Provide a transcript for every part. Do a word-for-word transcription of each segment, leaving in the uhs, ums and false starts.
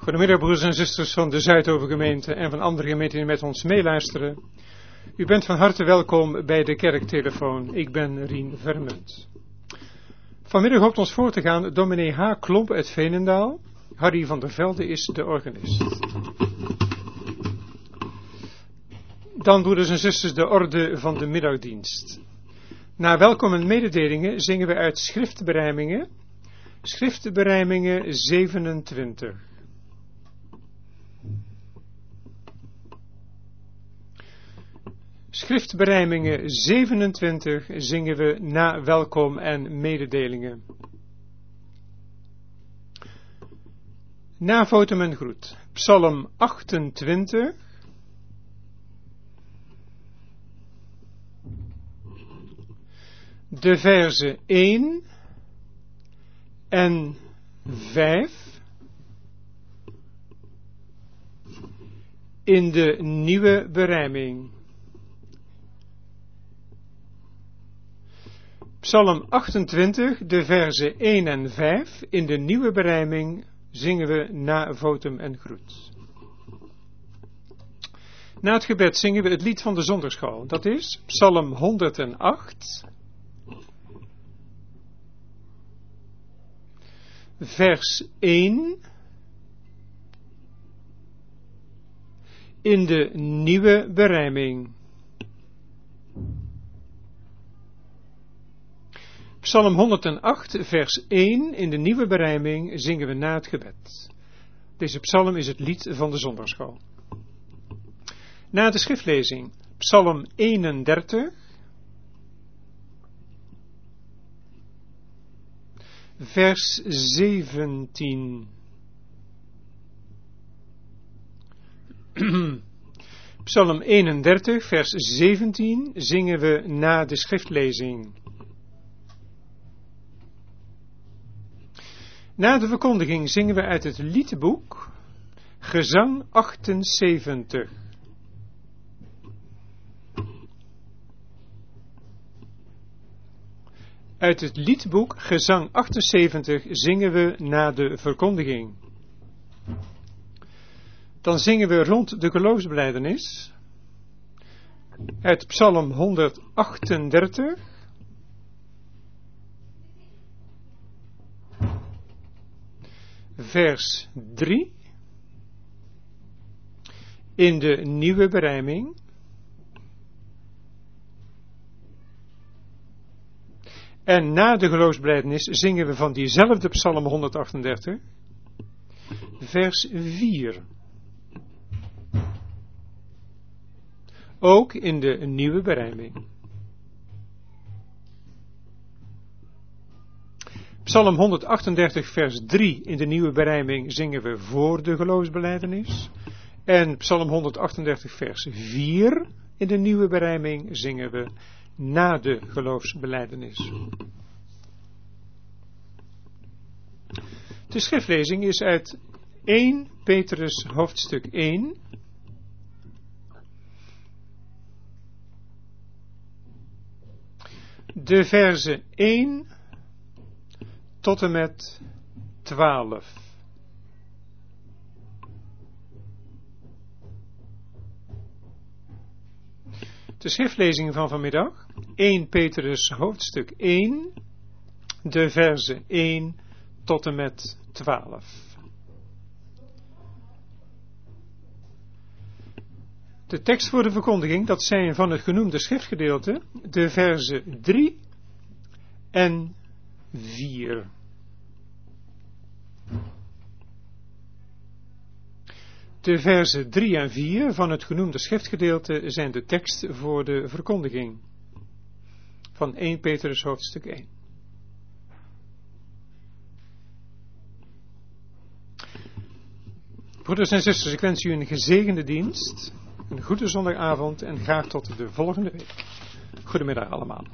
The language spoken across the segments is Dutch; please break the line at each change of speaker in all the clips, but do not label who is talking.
Goedemiddag broeders en zusters van de Zuidovergemeente en van andere gemeenten die met ons meeluisteren. U bent van harte welkom bij de kerktelefoon. Ik ben Rien Vermunt. Vanmiddag hoopt ons voor te gaan dominee H. Klomp uit Veenendaal. Harry van der Velde is de organist. Dan broeders en zusters de orde van de middagdienst. Na welkom en mededelingen zingen we uit schriftberijmingen. Schriftberijmingen zevenentwintig. Schriftberijmingen zevenentwintig zingen we na welkom en mededelingen. Na votum en groet. Psalm achtentwintig. De verzen één en vijf in de nieuwe berijming. Psalm achtentwintig, de verzen één en vijf in de nieuwe berijming zingen we na votum en groet. Na het gebed zingen we het lied van de zondagschool. Dat is Psalm honderdacht. Vers één in de nieuwe berijming. Psalm honderdacht, vers één in de nieuwe berijming zingen we na het gebed. Deze psalm is het lied van de zondagschool. Na de schriftlezing, Psalm eenendertig. Vers zeventien. Psalm eenendertig, vers zeventien zingen we na de schriftlezing. Na de verkondiging zingen we uit het liedboek Gezang achtenzeventig. Uit het liedboek Gezang achtenzeventig zingen we na de verkondiging. Dan zingen we rond de geloofsbelijdenis uit Psalm honderdachtendertig. Vers drie in de nieuwe berijming. En na de geloofsbelijdenis zingen we van diezelfde Psalm honderdachtendertig, vers vier. Ook in de nieuwe berijming. Psalm honderdachtendertig, vers drie in de nieuwe berijming zingen we voor de geloofsbelijdenis. En Psalm honderdachtendertig, vers vier in de nieuwe berijming zingen we na de geloofsbelijdenis. De schriftlezing is uit eerste Petrus hoofdstuk één. De verzen één tot en met twaalf. De schriftlezing van vanmiddag, eerste Petrus hoofdstuk één, de verzen één tot en met twaalf. De tekst voor de verkondiging, dat zijn van het genoemde schriftgedeelte, de verzen drie en vier. De verzen drie en vier van het genoemde schriftgedeelte zijn de tekst voor de verkondiging van eerste Petrus hoofdstuk één. Broeders en zusters, ik wens u een gezegende dienst, een goede zondagavond en graag tot de volgende week. Goedemiddag allemaal.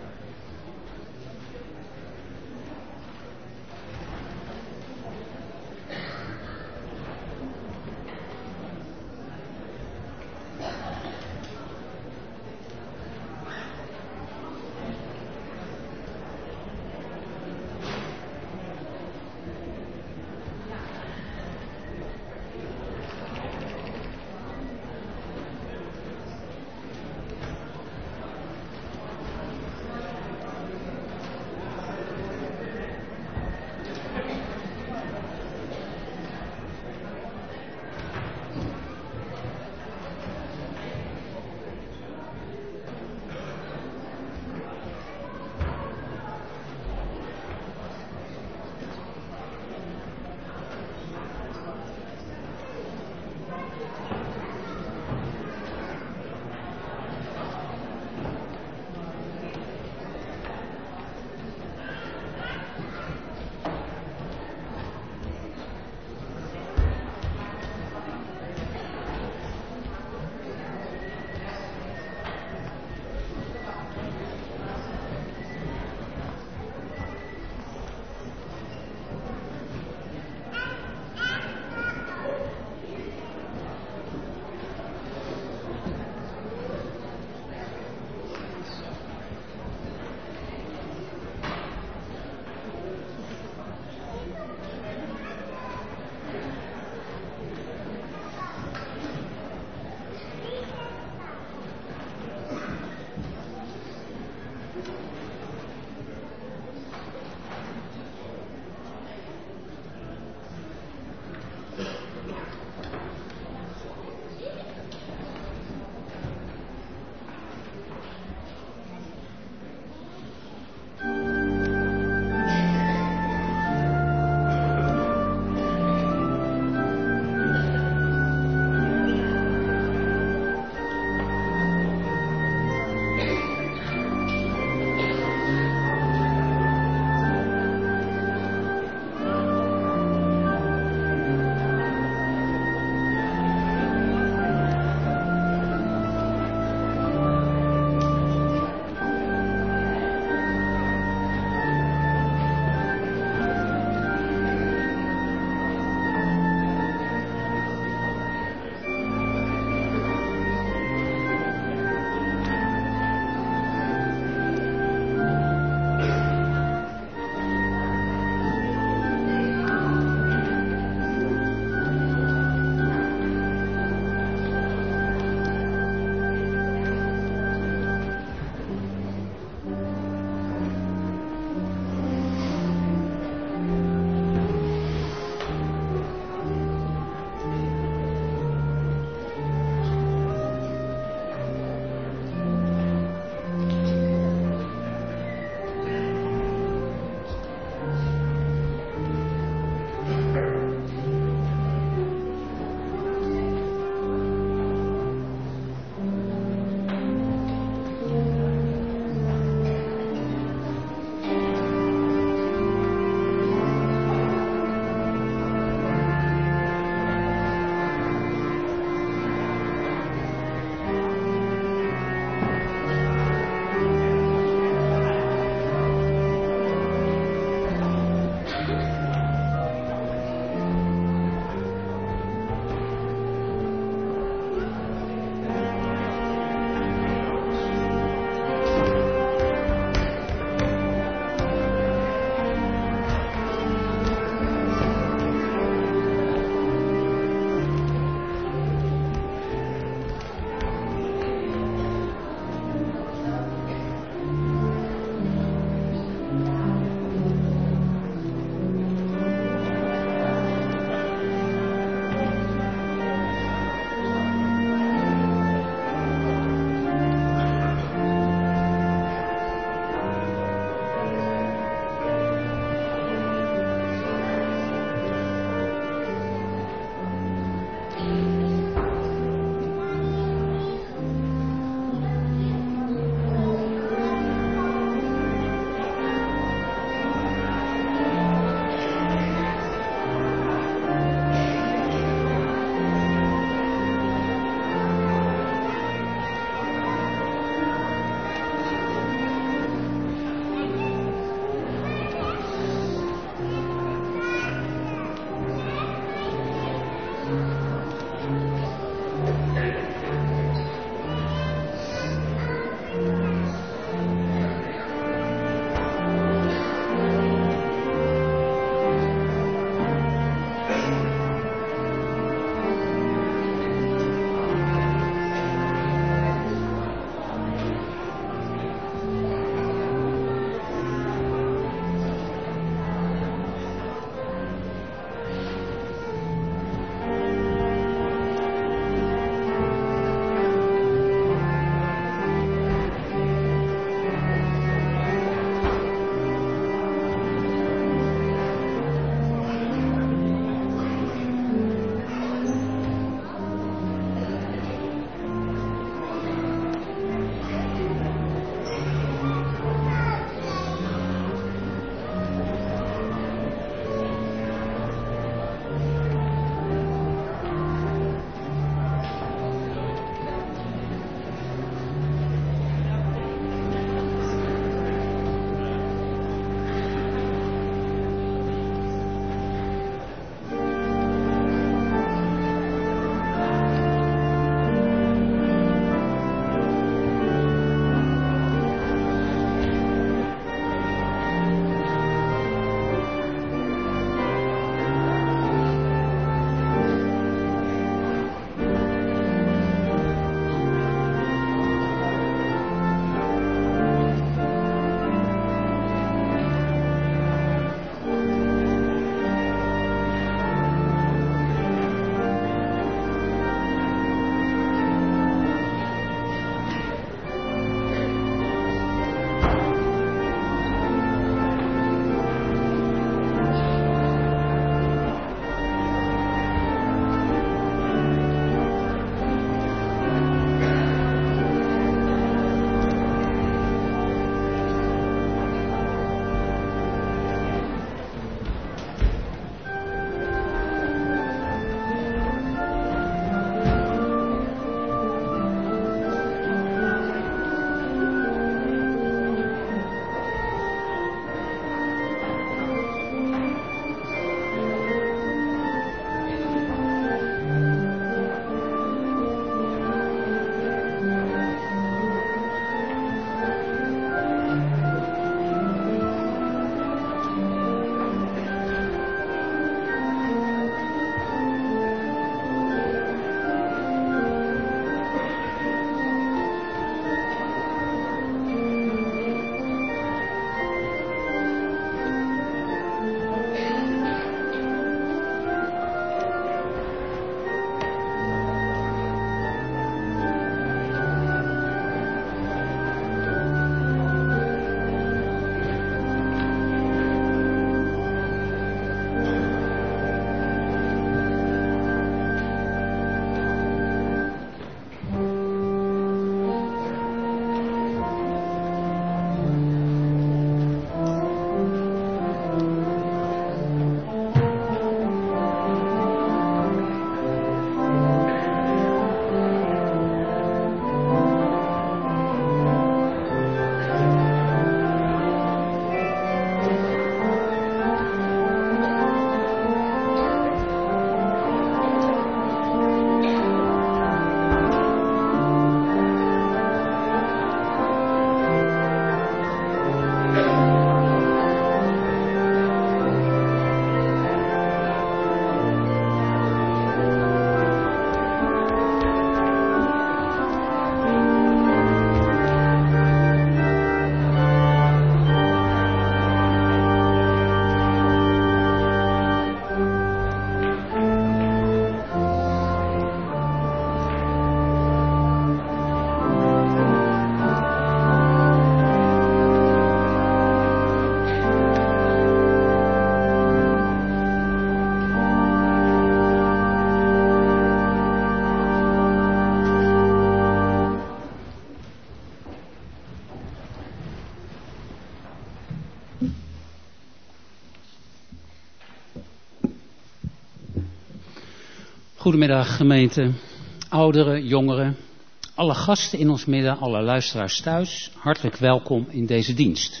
Goedemiddag gemeente, ouderen, jongeren, alle gasten in ons midden, alle luisteraars thuis, hartelijk welkom in deze dienst.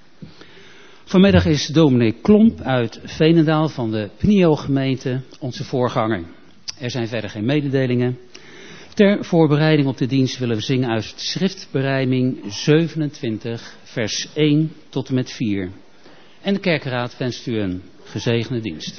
Vanmiddag is dominee Klomp uit Veenendaal van de Pnio gemeente onze voorganger. Er zijn verder geen mededelingen. Ter voorbereiding op de dienst willen we zingen uit schriftberijming zevenentwintig, vers één tot en met vier. En de kerkenraad wenst u een gezegende dienst.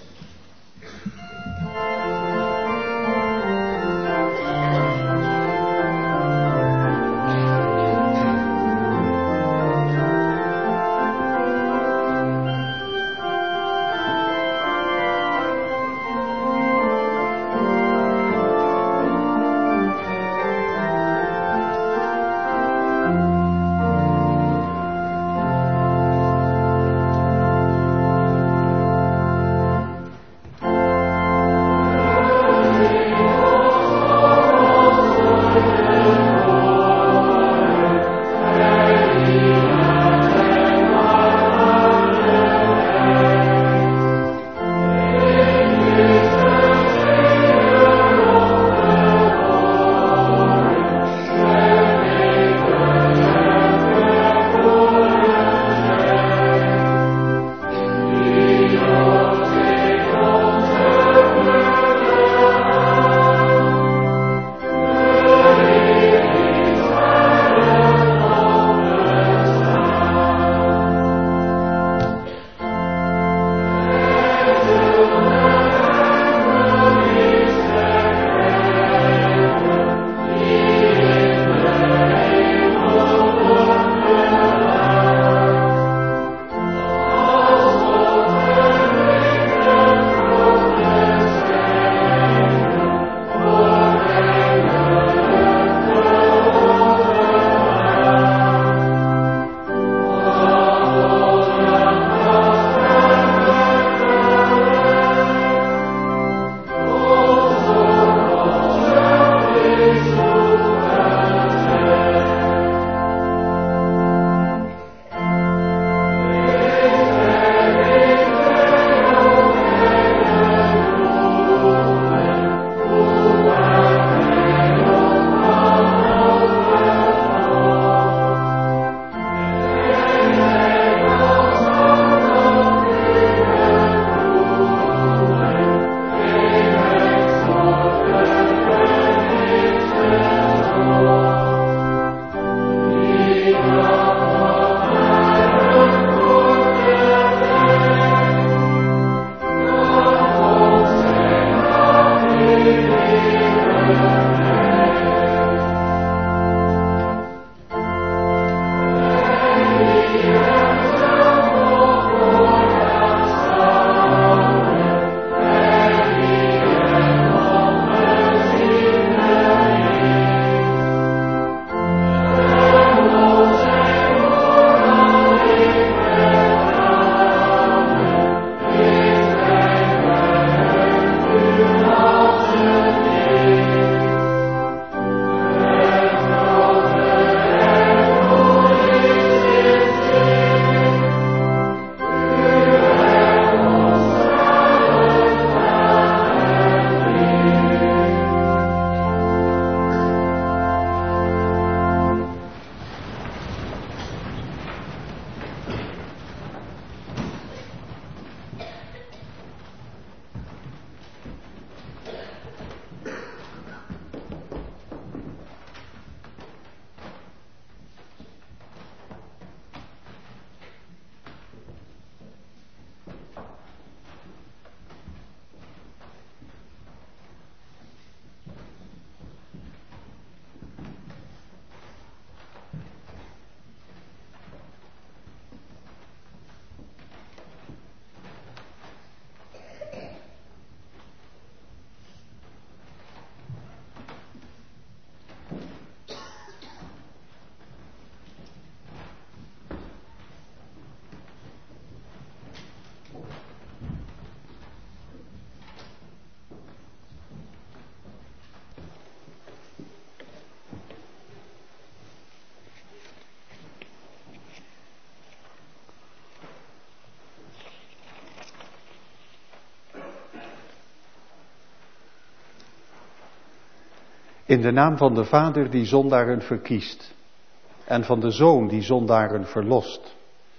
In de naam van de Vader die zondaren verkiest, en van de Zoon die zondaren verlost,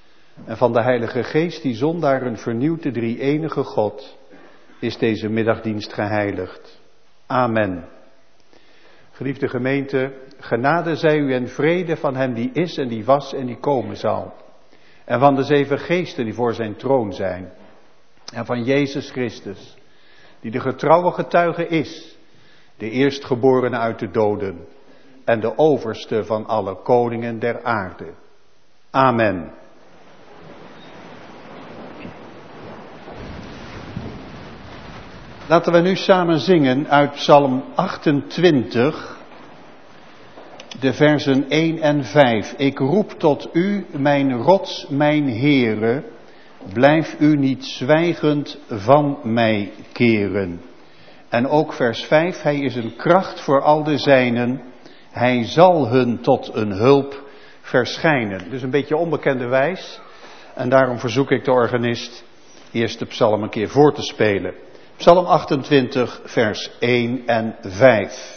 en van de Heilige Geest die zondaren vernieuwt, de drie-enige God, is deze middagdienst geheiligd. Amen. Geliefde gemeente, genade zij u en vrede van hem die is en die was en die komen zal. En van de zeven geesten die voor zijn troon zijn. En van Jezus Christus, die de getrouwe getuige is, de eerstgeborene uit de doden en de overste van alle koningen der aarde. Amen. Laten we nu samen zingen uit Psalm achtentwintig, de versen één en vijf. Ik roep tot u, mijn rots, mijn Heere, blijf u niet zwijgend van mij keren. En ook vers vijf, hij is een kracht voor al de zijnen, hij zal hun tot een hulp verschijnen. Dus een beetje onbekende wijs, en daarom verzoek ik de organist eerst de psalm een keer voor te spelen. Psalm achtentwintig, vers één en vijf.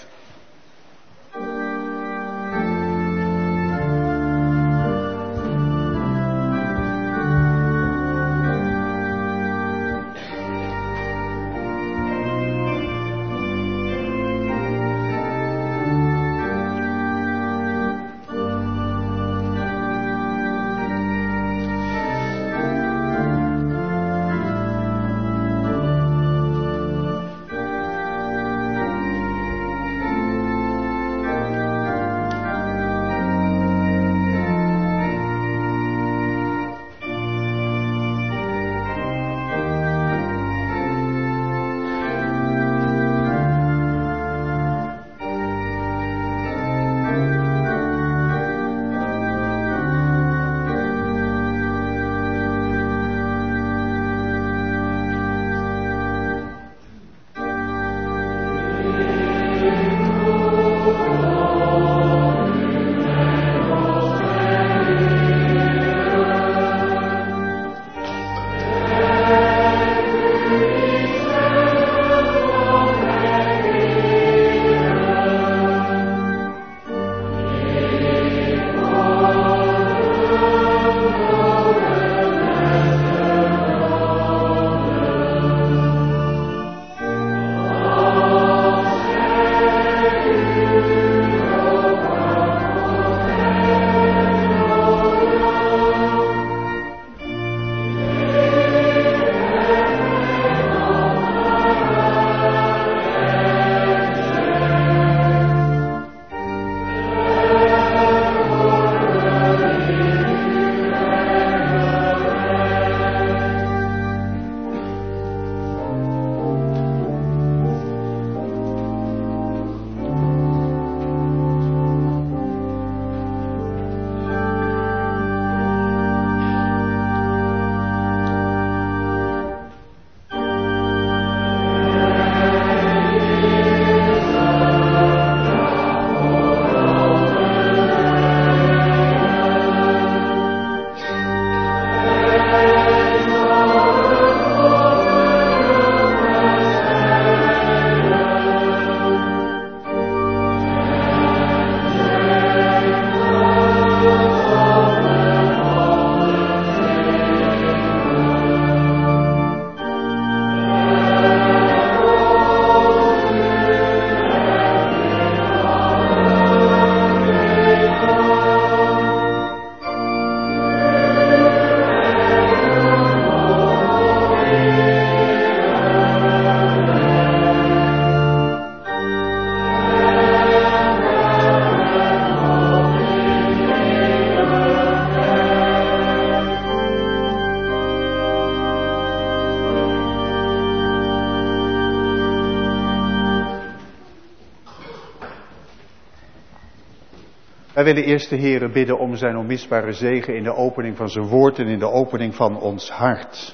Wij willen eerst de Heere bidden om zijn onmisbare zegen in de opening van zijn woord en in de opening van ons hart.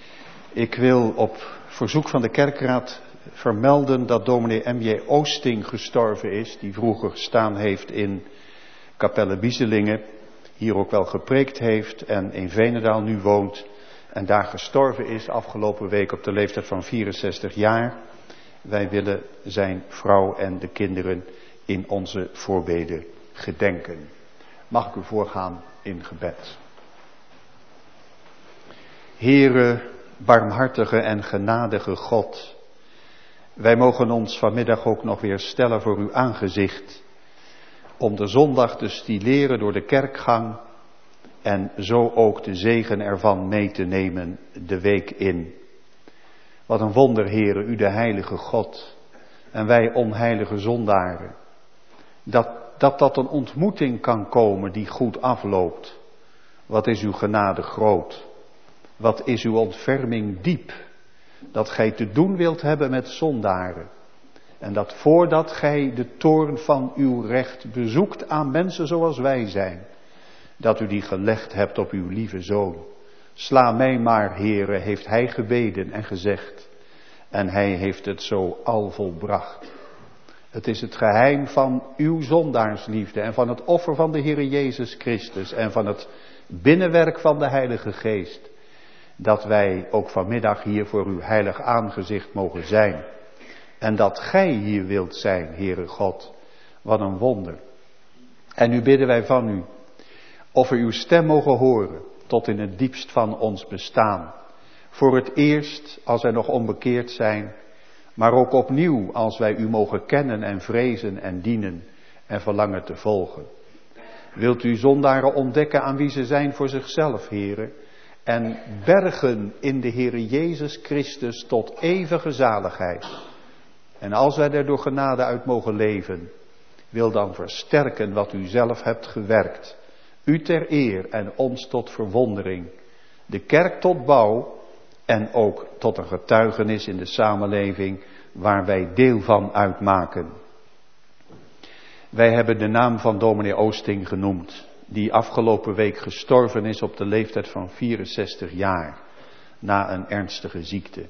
Ik wil op verzoek van de kerkraad vermelden dat dominee M J Oosting gestorven is, die vroeger gestaan heeft in Kapelle Bieselingen, hier ook wel gepreekt heeft en in Veenendaal nu woont en daar gestorven is afgelopen week op de leeftijd van vierenzestig jaar. Wij willen zijn vrouw en de kinderen in onze voorbeden gedenken. Mag ik u voorgaan in gebed. Heere, barmhartige en genadige God, Wij mogen ons vanmiddag ook nog weer stellen voor uw aangezicht, om de zondag te stileren door de kerkgang en zo ook de zegen ervan mee te nemen de week in. Wat een wonder, Heere, u de heilige God en wij onheilige zondaren. Dat, dat dat een ontmoeting kan komen die goed afloopt. Wat is uw genade groot. Wat is uw ontferming diep. Dat gij te doen wilt hebben met zondaren. En dat voordat gij de toorn van uw recht bezoekt aan mensen zoals wij zijn, dat u die gelegd hebt op uw lieve Zoon. Sla mij maar, Heere, heeft hij gebeden en gezegd. En hij heeft het zo al volbracht. Het is het geheim van uw zondaarsliefde en van het offer van de Heere Jezus Christus en van het binnenwerk van de Heilige Geest, dat wij ook vanmiddag hier voor uw heilig aangezicht mogen zijn. En dat gij hier wilt zijn, Heere God. Wat een wonder. En nu bidden wij van u, of we uw stem mogen horen, tot in het diepst van ons bestaan. Voor het eerst, als wij nog onbekeerd zijn, maar ook opnieuw, als wij u mogen kennen en vrezen en dienen en verlangen te volgen. Wilt u zondaren ontdekken aan wie ze zijn voor zichzelf, Heere, en bergen in de Heere Jezus Christus tot eeuwige zaligheid. En als wij er door genade uit mogen leven, wil dan versterken wat u zelf hebt gewerkt. U ter eer en ons tot verwondering. De kerk tot bouw en ook tot een getuigenis in de samenleving waar wij deel van uitmaken. Wij hebben de naam van dominee Oosting genoemd, die afgelopen week gestorven is op de leeftijd van vierenzestig jaar, na een ernstige ziekte.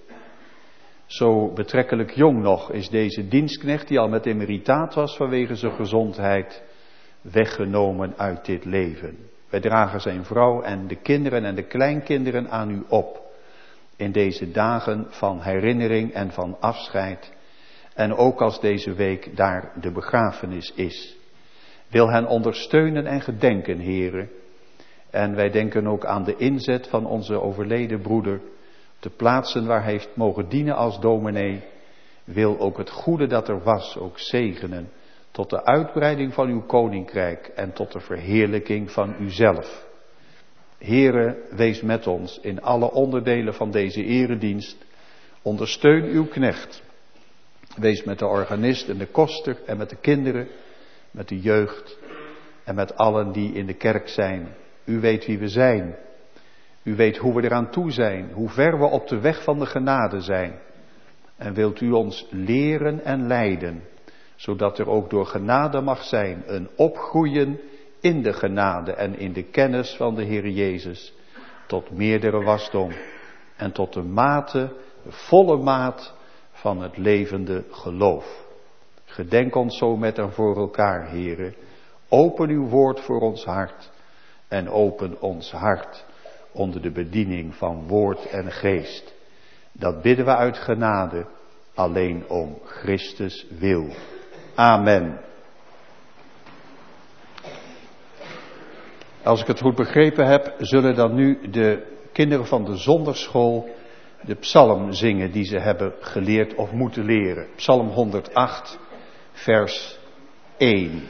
Zo betrekkelijk jong nog is deze dienstknecht, die al met emeritaat was vanwege zijn gezondheid, weggenomen uit dit leven. Wij dragen zijn vrouw en de kinderen en de kleinkinderen aan u op, in deze dagen van herinnering en van afscheid, en ook als deze week daar de begrafenis is. Wil hen ondersteunen en gedenken, Heere. En wij denken ook aan de inzet van onze overleden broeder, de plaatsen waar hij heeft mogen dienen als dominee. Wil ook het goede dat er was ook zegenen, tot de uitbreiding van uw koninkrijk en tot de verheerlijking van uzelf. Heere, wees met ons in alle onderdelen van deze eredienst. Ondersteun uw knecht. Wees met de organist en de koster en met de kinderen, met de jeugd en met allen die in de kerk zijn. U weet wie we zijn. U weet hoe we eraan toe zijn, hoe ver we op de weg van de genade zijn. En wilt u ons leren en leiden, zodat er ook door genade mag zijn een opgroeien in de genade en in de kennis van de Heer Jezus, tot meerdere wasdom en tot de mate, de volle maat van het levende geloof. Gedenk ons zo met en voor elkaar, Heere. Open uw woord voor ons hart en open ons hart onder de bediening van woord en geest. Dat bidden we uit genade, alleen om Christus wil. Amen. Als ik het goed begrepen heb, zullen dan nu de kinderen van de zonderschool de psalm zingen die ze hebben geleerd of moeten leren. Psalm honderdacht, vers één.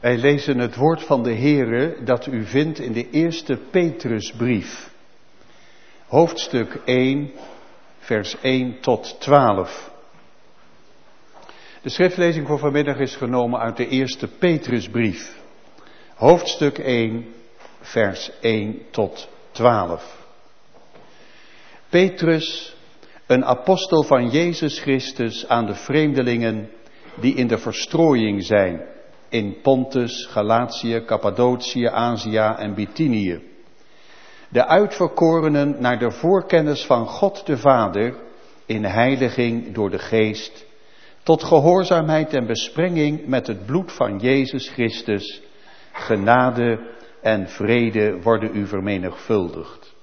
Wij lezen het woord van de Heere dat u vindt in de eerste Petrusbrief. Hoofdstuk één, vers één tot twaalf. De schriftlezing voor vanmiddag is genomen uit de eerste Petrusbrief. Hoofdstuk één, vers één tot twaalf. Petrus, een apostel van Jezus Christus aan de vreemdelingen die in de verstrooiing zijn, in Pontus, Galatië, Cappadocië, Azië en Bithynië. De uitverkorenen naar de voorkennis van God de Vader, in heiliging door de Geest, tot gehoorzaamheid en besprenging met het bloed van Jezus Christus, genade en vrede worden u vermenigvuldigd.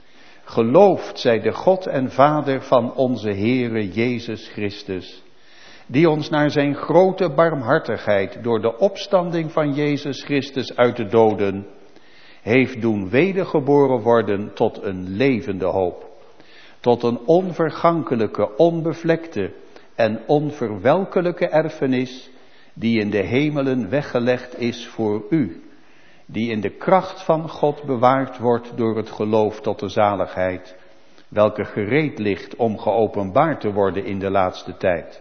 Geloofd zij de God en Vader van onze Heere Jezus Christus, die ons naar zijn grote barmhartigheid door de opstanding van Jezus Christus uit de doden heeft doen wedergeboren worden tot een levende hoop, tot een onvergankelijke, onbevlekte en onverwelkelijke erfenis die in de hemelen weggelegd is voor u, die in de kracht van God bewaard wordt door het geloof tot de zaligheid, welke gereed ligt om geopenbaard te worden in de laatste tijd.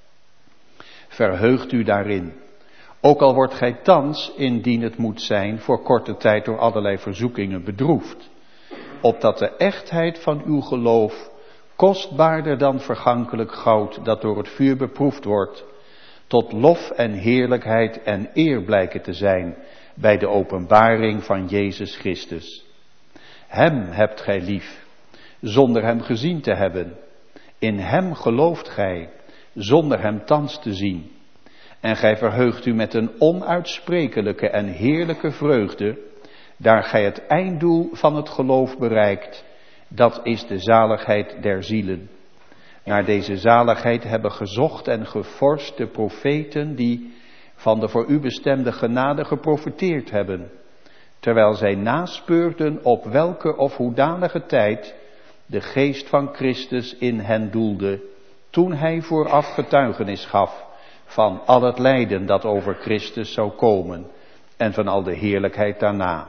Verheugt u daarin, ook al wordt gij thans, indien het moet zijn, voor korte tijd door allerlei verzoekingen bedroefd, opdat de echtheid van uw geloof, kostbaarder dan vergankelijk goud dat door het vuur beproefd wordt, tot lof en heerlijkheid en eer blijken te zijn bij de openbaring van Jezus Christus. Hem hebt gij lief, zonder hem gezien te hebben. In hem gelooft gij, zonder hem thans te zien. En gij verheugt u met een onuitsprekelijke en heerlijke vreugde, daar gij het einddoel van het geloof bereikt, dat is de zaligheid der zielen. Naar deze zaligheid hebben gezocht en gevorst de profeten die van de voor u bestemde genade geprofeteerd hebben, terwijl zij naspeurden op welke of hoedanige tijd de geest van Christus in hen doelde, toen hij vooraf getuigenis gaf van al het lijden dat over Christus zou komen en van al de heerlijkheid daarna.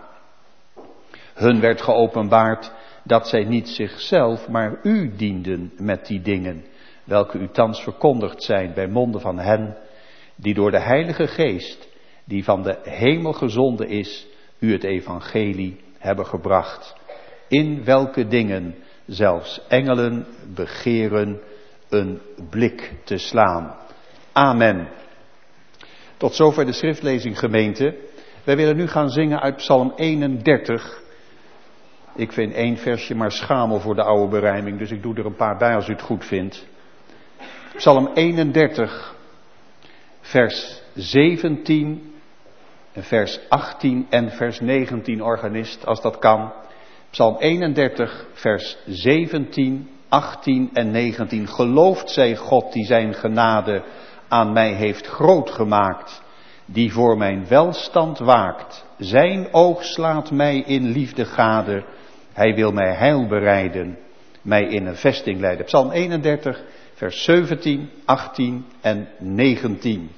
Hun werd geopenbaard dat zij niet zichzelf, maar u dienden met die dingen, welke u thans verkondigd zijn bij monden van hen, die door de Heilige Geest, die van de hemel gezonden is, u het evangelie hebben gebracht, in welke dingen zelfs engelen begeren een blik te slaan. Amen. Tot zover de schriftlezing, gemeente. Wij willen nu gaan zingen uit Psalm eenendertig. Ik vind één versje maar schamel voor de oude berijming, dus ik doe er een paar bij als u het goed vindt. Psalm eenendertig, vers zeventien, vers achttien en vers negentien, organist, als dat kan. Psalm eenendertig, vers zeventien, achttien en negentien. Geloofd zij God die zijn genade aan mij heeft groot gemaakt, die voor mijn welstand waakt. Zijn oog slaat mij in liefde gade, hij wil mij heil bereiden, mij in een vesting leiden. Psalm eenendertig, vers zeventien, achttien en negentien.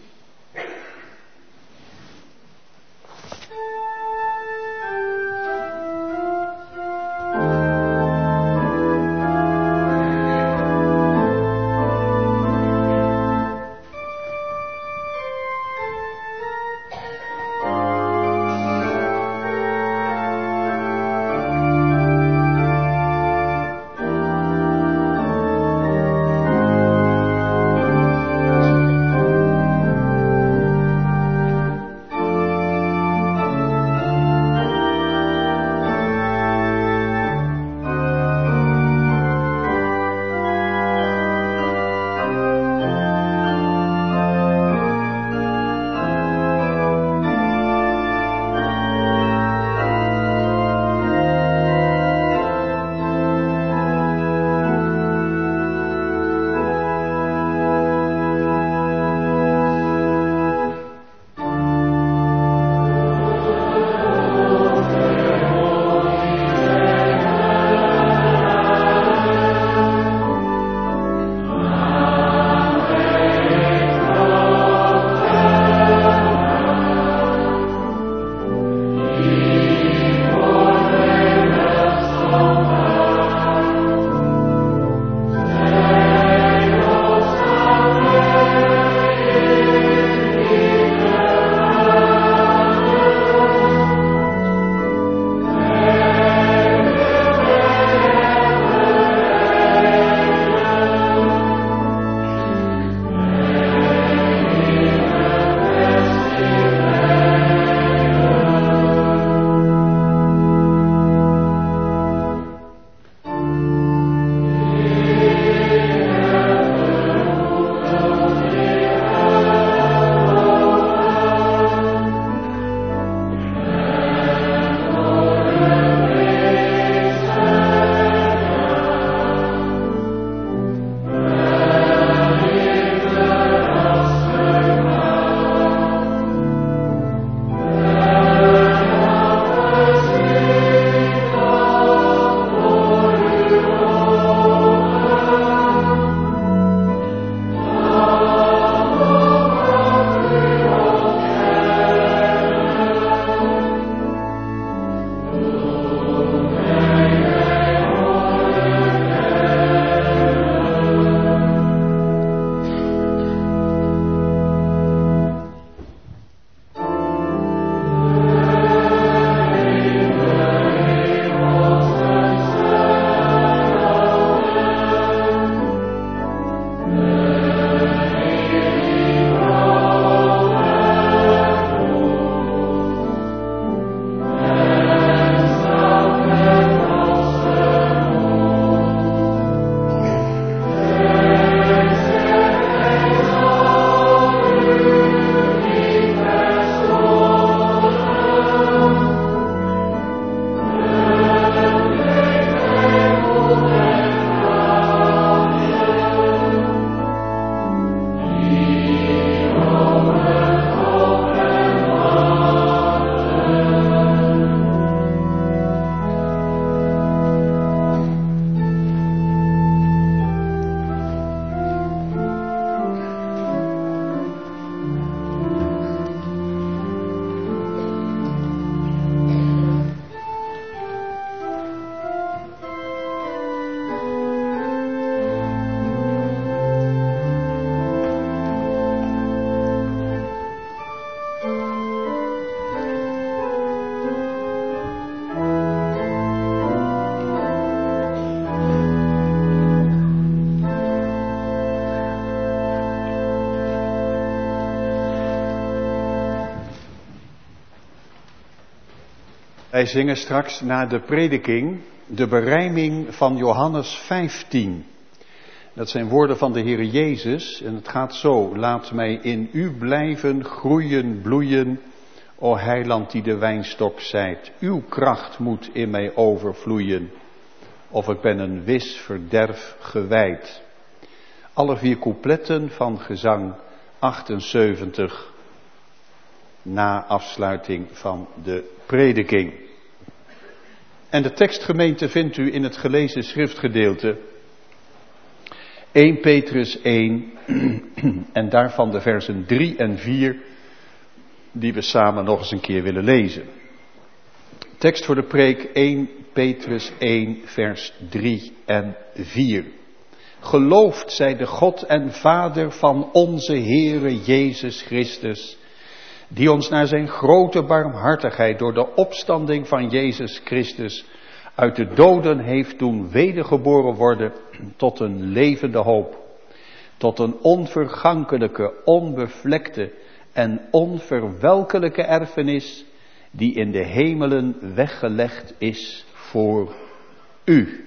Wij zingen straks na de prediking de berijming van Johannes vijftien. Dat zijn woorden van de Heer Jezus en het gaat zo. Laat mij in u blijven groeien, bloeien, o heiland die de wijnstok zijt. Uw kracht moet in mij overvloeien, of ik ben een wis verderf gewijd. Alle vier coupletten van gezang achtenzeventig na afsluiting van de prediking. En de tekstgemeente vindt u in het gelezen schriftgedeelte eerste Petrus één en daarvan de versen drie en vier die we samen nog eens een keer willen lezen. Tekst voor de preek eerste Petrus één vers drie en vier. Geloofd zij de God en Vader van onze Heere Jezus Christus, die ons naar zijn grote barmhartigheid door de opstanding van Jezus Christus uit de doden heeft doen wedergeboren worden tot een levende hoop, tot een onvergankelijke, onbevlekte en onverwelkelijke erfenis die in de hemelen weggelegd is voor u.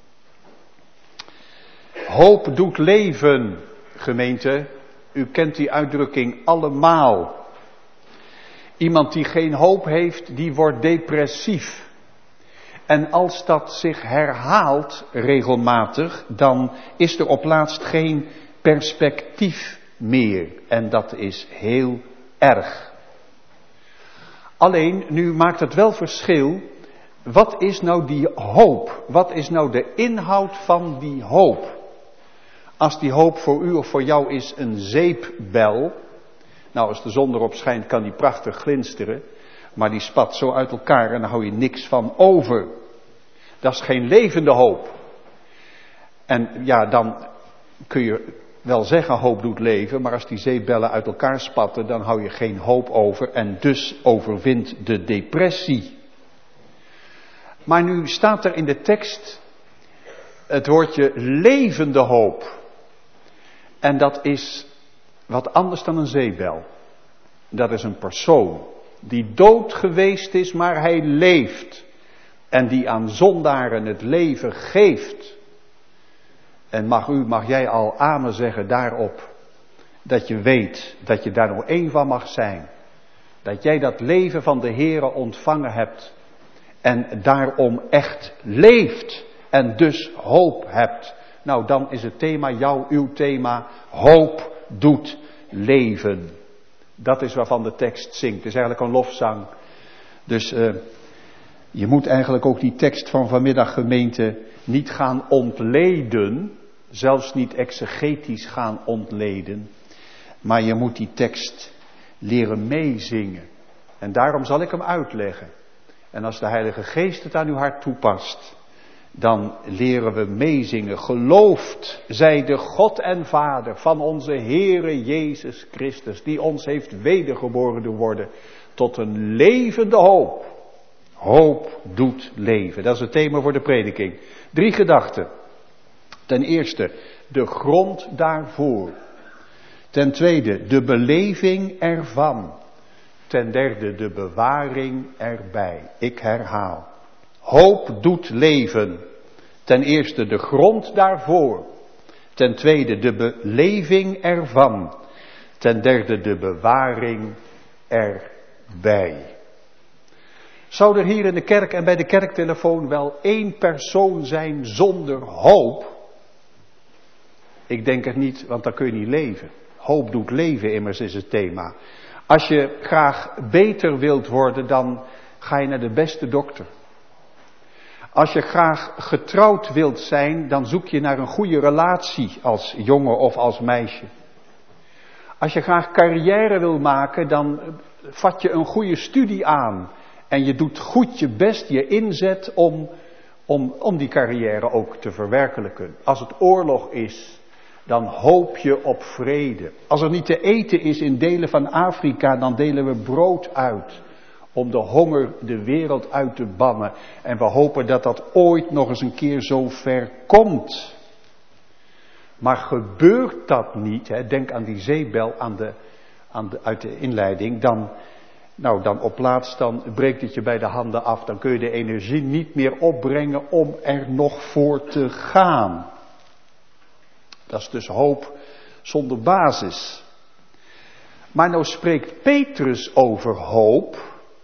Hoop doet leven, gemeente. U kent die uitdrukking allemaal. Iemand die geen hoop heeft, die wordt depressief. En als dat zich herhaalt regelmatig, dan is er op laatst geen perspectief meer. En dat is heel erg. Alleen, nu maakt het wel verschil. Wat is nou die hoop? Wat is nou de inhoud van die hoop? Als die hoop voor u of voor jou is een zeepbel. Nou, als de zon erop schijnt kan die prachtig glinsteren. Maar die spat zo uit elkaar en daar hou je niks van over. Dat is geen levende hoop. En ja, dan kun je wel zeggen hoop doet leven. Maar als die zeepbellen uit elkaar spatten, dan hou je geen hoop over. En dus overwint de depressie. Maar nu staat er in de tekst het woordje levende hoop. En dat is wat anders dan een zeepbel. Dat is een persoon die dood geweest is, maar hij leeft. En die aan zondaren het leven geeft. En mag u, mag jij al amen zeggen daarop. Dat je weet dat je daar nog één van mag zijn. Dat jij dat leven van de Heere ontvangen hebt. En daarom echt leeft. En dus hoop hebt. Nou, dan is het thema, jou, uw thema, hoop doet leven. Dat is waarvan de tekst zingt. Het is eigenlijk een lofzang. Dus uh, je moet eigenlijk ook die tekst van vanmiddag, gemeente, niet gaan ontleden. Zelfs niet exegetisch gaan ontleden. Maar je moet die tekst leren meezingen. En daarom zal ik hem uitleggen. En als de Heilige Geest het aan uw hart toepast, dan leren we meezingen. Geloofd zij de God en Vader van onze Heere Jezus Christus, die ons heeft wedergeboren te worden tot een levende hoop. Hoop doet leven. Dat is het thema voor de prediking. Drie gedachten. Ten eerste, de grond daarvoor. Ten tweede, de beleving ervan. Ten derde, de bewaring erbij. Ik herhaal. Hoop doet leven. Ten eerste de grond daarvoor. Ten tweede de beleving ervan. Ten derde de bewaring erbij. Zou er hier in de kerk en bij de kerktelefoon wel één persoon zijn zonder hoop? Ik denk het niet, want dan kun je niet leven. Hoop doet leven immers is het thema. Als je graag beter wilt worden, dan ga je naar de beste dokter. Als je graag getrouwd wilt zijn, dan zoek je naar een goede relatie als jongen of als meisje. Als je graag carrière wil maken, dan vat je een goede studie aan. En je doet goed je best, je inzet om, om, om die carrière ook te verwerkelijken. Als het oorlog is, dan hoop je op vrede. Als er niet te eten is in delen van Afrika, dan delen we brood uit. Om de honger de wereld uit te bannen. En we hopen dat dat ooit nog eens een keer zo ver komt. Maar gebeurt dat niet, hè, denk aan die zeebel aan de, aan de, uit de inleiding, dan, Nou, dan op laatst dan breekt het je bij de handen af. Dan kun je de energie niet meer opbrengen om er nog voor te gaan. Dat is dus hoop zonder basis. Maar nou spreekt Petrus over hoop.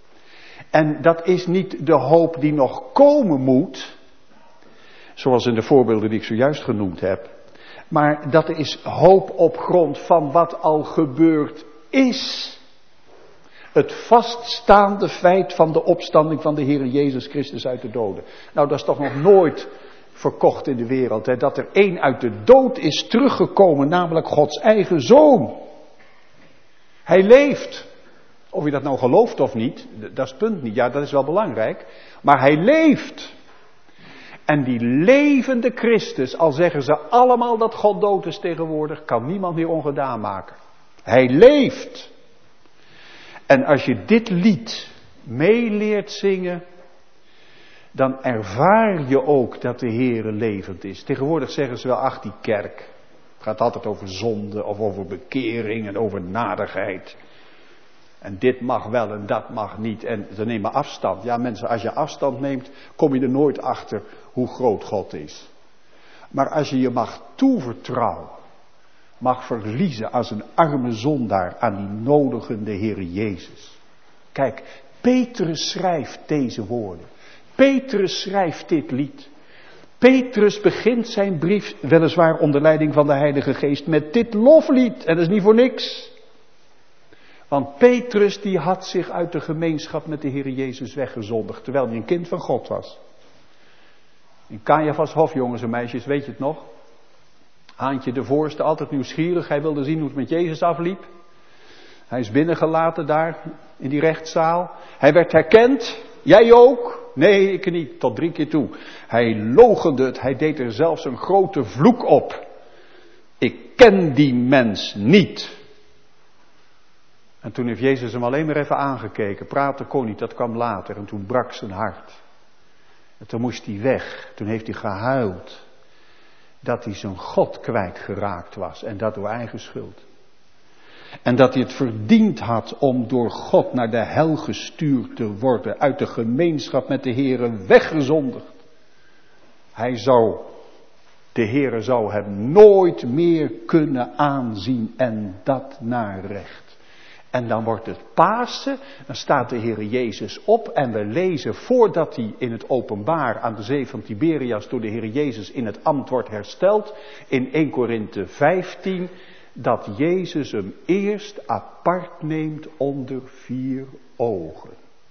En dat is niet de hoop die nog komen moet. Zoals in de voorbeelden die ik zojuist genoemd heb. Maar dat is hoop op grond van wat al gebeurd is. Het vaststaande feit van de opstanding van de Heer Jezus Christus uit de doden. Nou, dat is toch nog nooit verkocht in de wereld. Hè? Dat er één uit de dood is teruggekomen, namelijk Gods eigen Zoon. Hij leeft. Of je dat nou gelooft of niet, dat is het punt niet. Ja, dat is wel belangrijk. Maar hij leeft. En die levende Christus, al zeggen ze allemaal dat God dood is tegenwoordig, kan niemand meer ongedaan maken. Hij leeft. En als je dit lied meeleert zingen, dan ervaar je ook dat de Heere levend is. Tegenwoordig zeggen ze wel, ach die kerk, het gaat altijd over zonde of over bekering en over nadigheid. En dit mag wel en dat mag niet en ze nemen afstand. Ja mensen, als je afstand neemt, kom je er nooit achter hoe groot God is. Maar als je je mag toevertrouwen, mag verliezen als een arme zondaar aan die nodigende Heere Jezus. Kijk, Petrus schrijft deze woorden. Petrus schrijft dit lied. Petrus begint zijn brief, weliswaar onder leiding van de Heilige Geest, met dit loflied. En dat is niet voor niks. Want Petrus die had zich uit de gemeenschap met de Heere Jezus weggezondigd, terwijl hij een kind van God was. In Caiaphas hof, jongens en meisjes, weet je het nog? Haantje de voorste, altijd nieuwsgierig. Hij wilde zien hoe het met Jezus afliep. Hij is binnengelaten daar in die rechtszaal. Hij werd herkend. Jij ook? Nee, ik niet. Tot drie keer toe. Hij loochende het. Hij deed er zelfs een grote vloek op. Ik ken die mens niet. En toen heeft Jezus hem alleen maar even aangekeken. Praten kon niet, dat kwam later. En toen brak zijn hart. En toen moest hij weg. Toen heeft hij gehuild. Dat hij zijn God kwijtgeraakt was. En dat door eigen schuld. En dat hij het verdiend had om door God naar de hel gestuurd te worden. Uit de gemeenschap met de Heere weggezondigd. Hij zou, de Heere zou hem nooit meer kunnen aanzien. En dat naar recht. En dan wordt het Pasen, dan staat de Heere Jezus op en we lezen voordat hij in het openbaar aan de zee van Tiberias door de Heere Jezus in het ambt wordt hersteld, in Eerste Korinthe vijftien, dat Jezus hem eerst apart neemt onder vier ogen.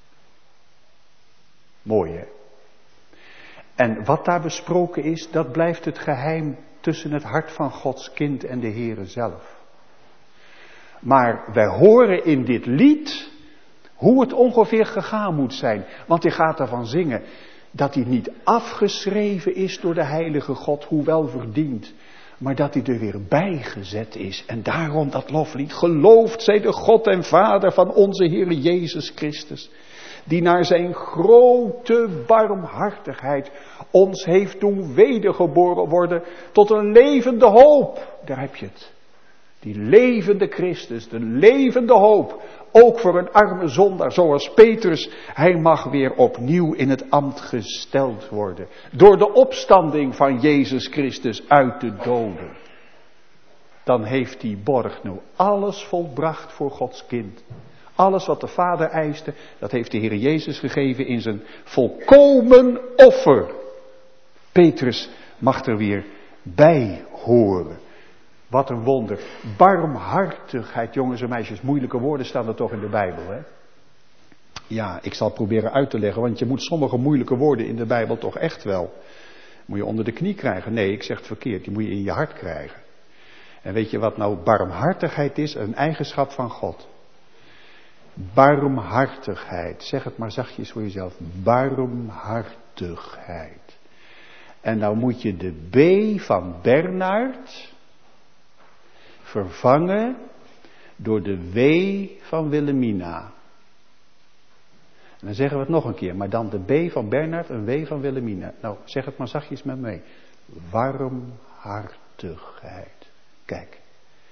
Mooi hè? En wat daar besproken is, dat blijft het geheim tussen het hart van Gods kind en de Heere zelf. Maar wij horen in dit lied hoe het ongeveer gegaan moet zijn. Want hij gaat ervan zingen dat hij niet afgeschreven is door de heilige God, hoewel verdiend. Maar dat hij er weer bijgezet is. En daarom dat loflied. Geloofd zij de God en Vader van onze Heer Jezus Christus. Die naar zijn grote barmhartigheid ons heeft doen wedergeboren worden tot een levende hoop. Daar heb je het. Die levende Christus, de levende hoop, ook voor een arme zondaar zoals Petrus, hij mag weer opnieuw in het ambt gesteld worden. Door de opstanding van Jezus Christus uit de doden. Dan heeft die borg nu alles volbracht voor Gods kind. Alles wat de Vader eiste, dat heeft de Heer Jezus gegeven in zijn volkomen offer. Petrus mag er weer bij horen. Wat een wonder. Barmhartigheid, jongens en meisjes. Moeilijke woorden staan er toch in de Bijbel, hè? Ja, ik zal proberen uit te leggen, want je moet sommige moeilijke woorden in de Bijbel toch echt wel. Moet je onder de knie krijgen. Nee, ik zeg het verkeerd. Die moet je in je hart krijgen. En weet je wat nou barmhartigheid is? Een eigenschap van God. Barmhartigheid. Zeg het maar zachtjes voor jezelf. Barmhartigheid. En nou moet je de B van Bernard vervangen door de W van Wilhelmina. En dan zeggen we het nog een keer, maar dan de B van Bernard en W van Wilhelmina. Nou, zeg het maar zachtjes met mij. Warmhartigheid. Kijk,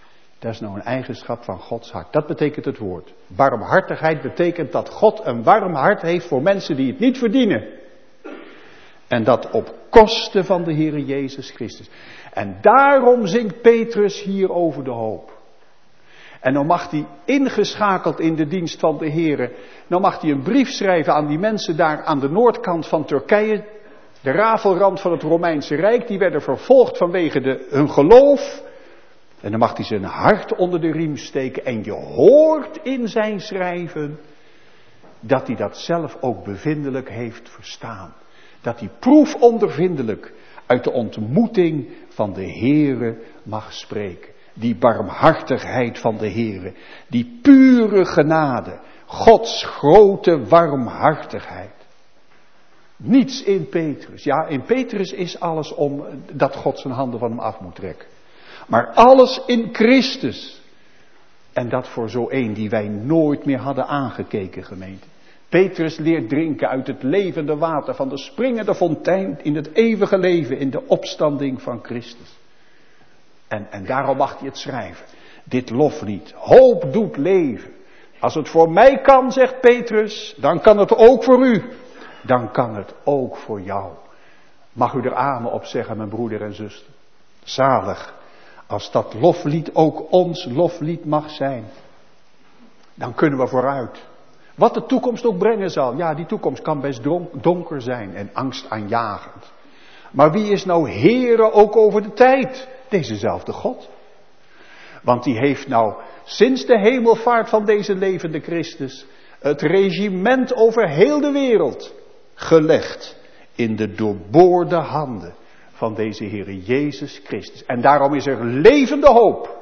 Dat is nou een eigenschap van Gods hart. Dat betekent het woord. Barmhartigheid betekent dat God een warm hart heeft voor mensen die het niet verdienen. En dat op kosten van de Heere Jezus Christus. En daarom zingt Petrus hier over de hoop. En dan mag hij ingeschakeld in de dienst van de Heere. Dan mag hij een brief schrijven aan die mensen daar aan de noordkant van Turkije. De rafelrand van het Romeinse Rijk. Die werden vervolgd vanwege de, hun geloof. En dan mag hij zijn hart onder de riem steken. En je hoort in zijn schrijven dat hij dat zelf ook bevindelijk heeft verstaan. Dat hij proefondervindelijk uit de ontmoeting van de Heere mag spreken. Die barmhartigheid van de Heere. Die pure genade. Gods grote warmhartigheid. Niets in Petrus. Ja, in Petrus is alles om dat God zijn handen van hem af moet trekken. Maar alles in Christus. En dat voor zo een die wij nooit meer hadden aangekeken, gemeente. Petrus leert drinken uit het levende water van de springende fontein in het eeuwige leven, in de opstanding van Christus. En, en daarom mag hij het schrijven. Dit loflied. Hoop doet leven. Als het voor mij kan, zegt Petrus, dan kan het ook voor u. Dan kan het ook voor jou. Mag u er amen op zeggen, mijn broeder en zuster. Zalig. Als dat loflied ook ons loflied mag zijn. Dan kunnen we vooruit. Wat de toekomst ook brengen zal. Ja, die toekomst kan best donker zijn en angstaanjagend. Maar wie is nou Heere ook over de tijd? Dezezelfde God. Want die heeft nou sinds de hemelvaart van deze levende Christus het regiment over heel de wereld gelegd in de doorboorde handen van deze Heere Jezus Christus. En daarom is er levende hoop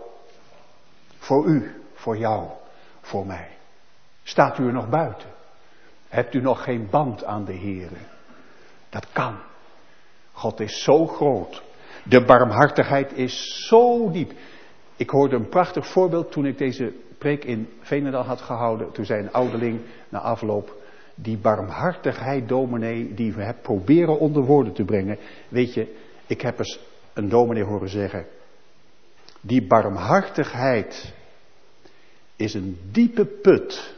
voor u, voor jou, voor mij. Staat u er nog buiten? Hebt u nog geen band aan de Heere? Dat kan. God is zo groot. De barmhartigheid is zo diep. Ik hoorde een prachtig voorbeeld toen ik deze preek in Veenendaal had gehouden. Toen zei een ouderling na afloop: die barmhartigheid, dominee, die we hebben proberen onder woorden te brengen. Weet je, ik heb eens een dominee horen zeggen: die barmhartigheid is een diepe put.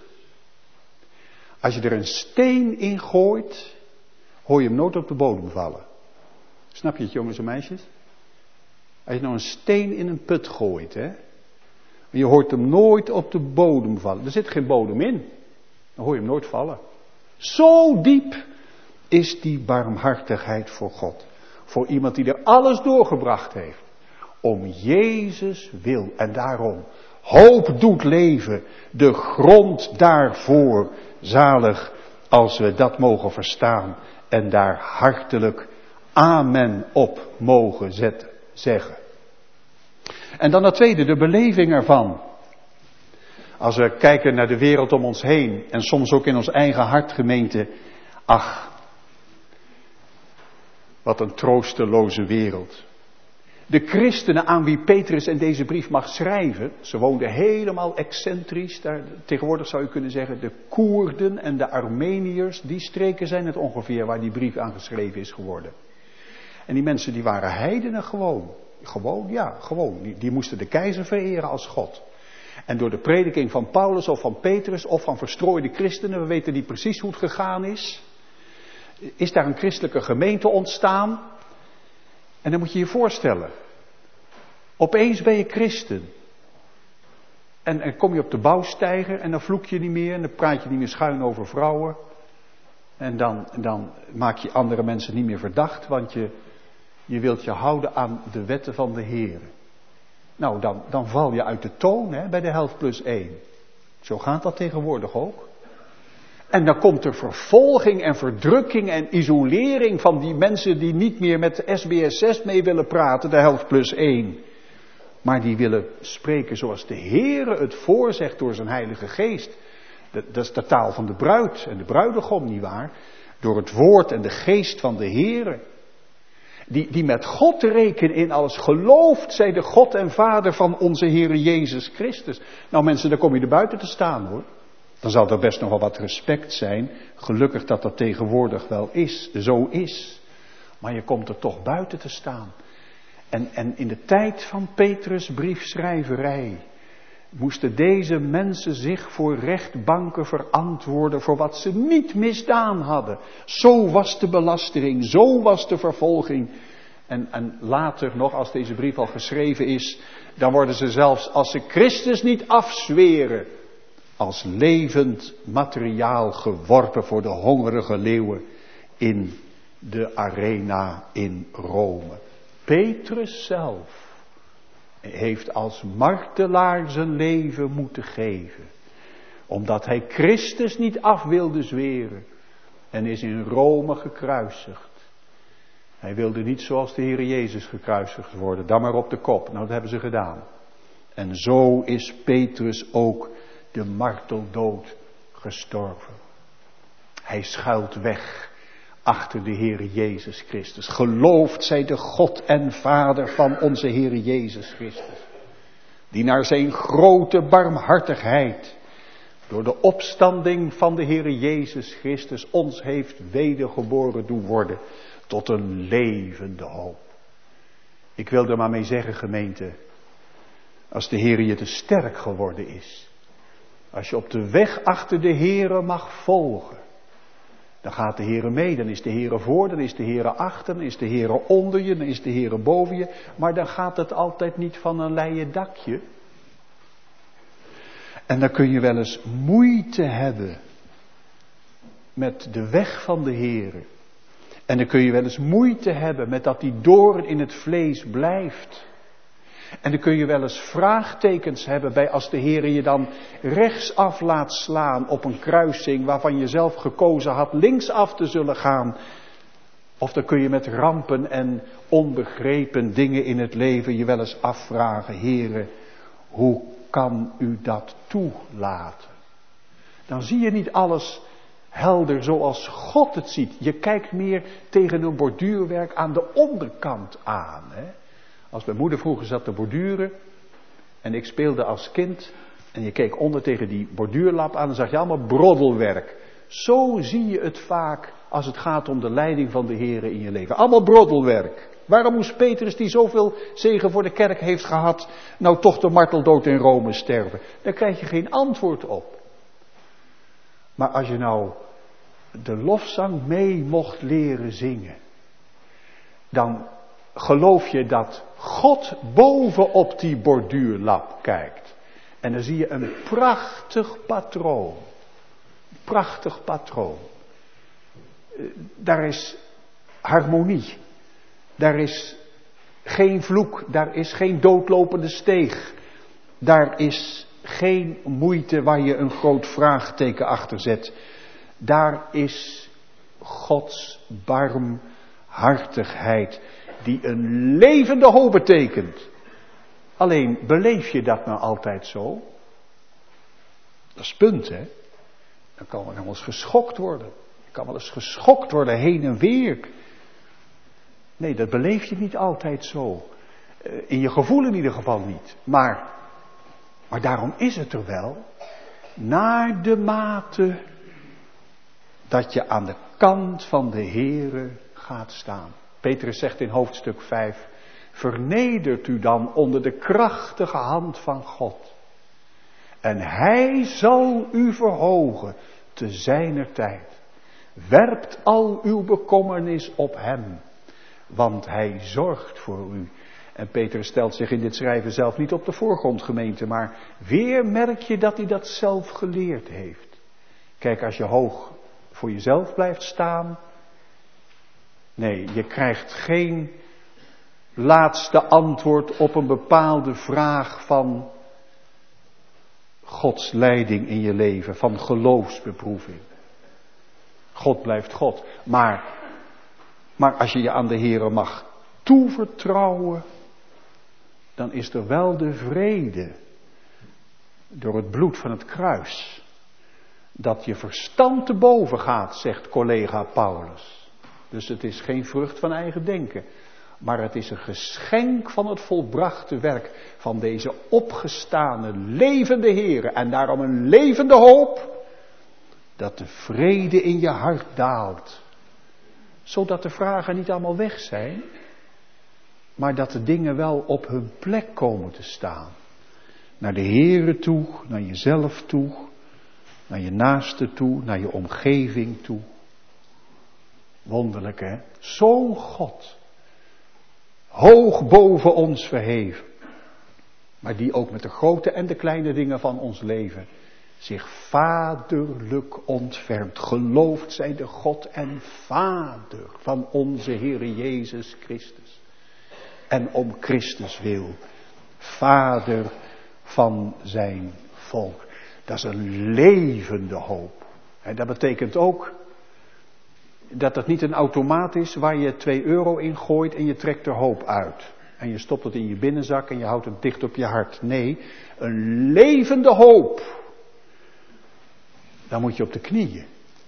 Als je er een steen in gooit, hoor je hem nooit op de bodem vallen. Snap je het, jongens en meisjes? Als je nou een steen in een put gooit, hè, je hoort hem nooit op de bodem vallen. Er zit geen bodem in. Dan hoor je hem nooit vallen. Zo diep is die barmhartigheid voor God. Voor iemand die er alles doorgebracht heeft. Om Jezus wil. En daarom, hoop doet leven. De grond daarvoor. Zalig als we dat mogen verstaan. En daar hartelijk amen op mogen zetten, zeggen. En dan het tweede, de beleving ervan. Als we kijken naar de wereld om ons heen. En soms ook in ons eigen hart, gemeente. Ach, wat een troosteloze wereld. De christenen aan wie Petrus in deze brief mag schrijven. Ze woonden helemaal excentrisch. Daar, tegenwoordig zou je kunnen zeggen, de Koerden en de Armeniërs. Die streken zijn het ongeveer waar die brief aan geschreven is geworden. En die mensen die waren heidenen gewoon. Gewoon, ja, gewoon. Die, die moesten de keizer vereren als God. En door de prediking van Paulus of van Petrus of van verstrooide christenen, we weten niet precies hoe het gegaan is. Is daar een christelijke gemeente ontstaan? En dan moet je je voorstellen. Opeens ben je christen. En dan kom je op de bouwsteiger en dan vloek je niet meer en dan praat je niet meer schuin over vrouwen. En dan, dan maak je andere mensen niet meer verdacht, want je, je wilt je houden aan de wetten van de Heer. Nou, dan, dan val je uit de toon, hè, bij de helft plus één. Zo gaat dat tegenwoordig ook. En dan komt er vervolging en verdrukking en isolering van die mensen die niet meer met de S B S zes mee willen praten, de helft plus één. Maar die willen spreken zoals de Heere het voorzegt door zijn Heilige Geest. Dat, dat is de taal van de bruid en de bruidegom, nietwaar? Door het woord en de geest van de Heere. Die, die met God rekenen in alles gelooft, zij de God en Vader van onze Heere Jezus Christus. Nou mensen, daar kom je er buiten te staan hoor. Dan zal er best nog wel wat respect zijn. Gelukkig dat dat tegenwoordig wel is, zo is. Maar je komt er toch buiten te staan. En, en in de tijd van Petrus briefschrijverij moesten deze mensen zich voor rechtbanken verantwoorden voor wat ze niet misdaan hadden. Zo was de belastering, zo was de vervolging. En, en later nog, als deze brief al geschreven is, dan worden ze zelfs, als ze Christus niet afzweren, als levend materiaal geworpen voor de hongerige leeuwen in de arena in Rome. Petrus zelf heeft als martelaar zijn leven moeten geven, omdat hij Christus niet af wilde zweren, en is in Rome gekruisigd. Hij wilde niet zoals de Heer Jezus gekruisigd worden, dan maar op de kop. Nou, dat hebben ze gedaan. En zo is Petrus ook de marteldood gestorven. Hij schuilt weg achter de Heer Jezus Christus. Geloofd zij de God en Vader van onze Heer Jezus Christus, die naar zijn grote barmhartigheid door de opstanding van de Heer Jezus Christus ons heeft wedergeboren doen worden tot een levende hoop. Ik wil er maar mee zeggen, gemeente, als de Heer je te sterk geworden is, als je op de weg achter de Heere mag volgen, dan gaat de Heere mee, dan is de Heere voor, dan is de Heere achter, dan is de Heere onder je, dan is de Heere boven je. Maar dan gaat het altijd niet van een leien dakje. En dan kun je wel eens moeite hebben met de weg van de Heere. En dan kun je wel eens moeite hebben met dat die doorn in het vlees blijft. En dan kun je wel eens vraagtekens hebben bij als de Heer je dan rechtsaf laat slaan op een kruising waarvan je zelf gekozen had linksaf te zullen gaan. Of dan kun je met rampen en onbegrepen dingen in het leven je wel eens afvragen, Heere, hoe kan u dat toelaten? Dan zie je niet alles helder zoals God het ziet. Je kijkt meer tegen een borduurwerk aan de onderkant aan, hè? Als mijn moeder vroeger zat te borduren en ik speelde als kind en je keek onder tegen die borduurlap aan, dan zag je allemaal broddelwerk. Zo zie je het vaak als het gaat om de leiding van de Heere in je leven. Allemaal broddelwerk. Waarom moest Petrus, die zoveel zegen voor de kerk heeft gehad, nou toch de marteldood in Rome sterven? Daar krijg je geen antwoord op. Maar als je nou de lofzang mee mocht leren zingen, dan geloof je dat God bovenop die borduurlap kijkt. En dan zie je een prachtig patroon. Prachtig patroon. Daar is harmonie. Daar is geen vloek. Daar is geen doodlopende steeg. Daar is geen moeite waar je een groot vraagteken achter zet. Daar is Gods barmhartigheid die een levende hoop betekent. Alleen, beleef je dat nou altijd zo? Dat is het punt, hè? Dan kan men wel eens geschokt worden. Je kan wel eens geschokt worden, heen en weer. Nee, dat beleef je niet altijd zo. In je gevoel in ieder geval niet. Maar, maar daarom is het er wel. Naar de mate dat je aan de kant van de Heere gaat staan. Petrus zegt in hoofdstuk vijf, vernedert u dan onder de krachtige hand van God. En hij zal u verhogen te zijner tijd. Werpt al uw bekommernis op hem, want hij zorgt voor u. En Petrus stelt zich in dit schrijven zelf niet op de voorgrond, gemeente, maar weer merk je dat hij dat zelf geleerd heeft. Kijk, als je hoog voor jezelf blijft staan, nee, je krijgt geen laatste antwoord op een bepaalde vraag van Gods leiding in je leven, van geloofsbeproeving. God blijft God. Maar, maar als je je aan de Heere mag toevertrouwen, dan is er wel de vrede door het bloed van het kruis. Dat je verstand te boven gaat, zegt collega Paulus. Dus het is geen vrucht van eigen denken. Maar het is een geschenk van het volbrachte werk van deze opgestane, levende Heere. En daarom een levende hoop. Dat de vrede in je hart daalt. Zodat de vragen niet allemaal weg zijn. Maar dat de dingen wel op hun plek komen te staan. Naar de Heere toe, naar jezelf toe, naar je naaste toe, naar je omgeving toe. Wonderlijk, hè? Zo'n God. Hoog boven ons verheven. Maar die ook met de grote en de kleine dingen van ons leven zich vaderlijk ontfermt. Geloofd zij de God en Vader van onze Heere Jezus Christus. En om Christus wil, Vader van zijn volk. Dat is een levende hoop. En dat betekent ook dat het niet een automaat is waar je twee euro in gooit en je trekt er hoop uit. En je stopt het in je binnenzak en je houdt het dicht op je hart. Nee, een levende hoop. Dan moet je op de knieën.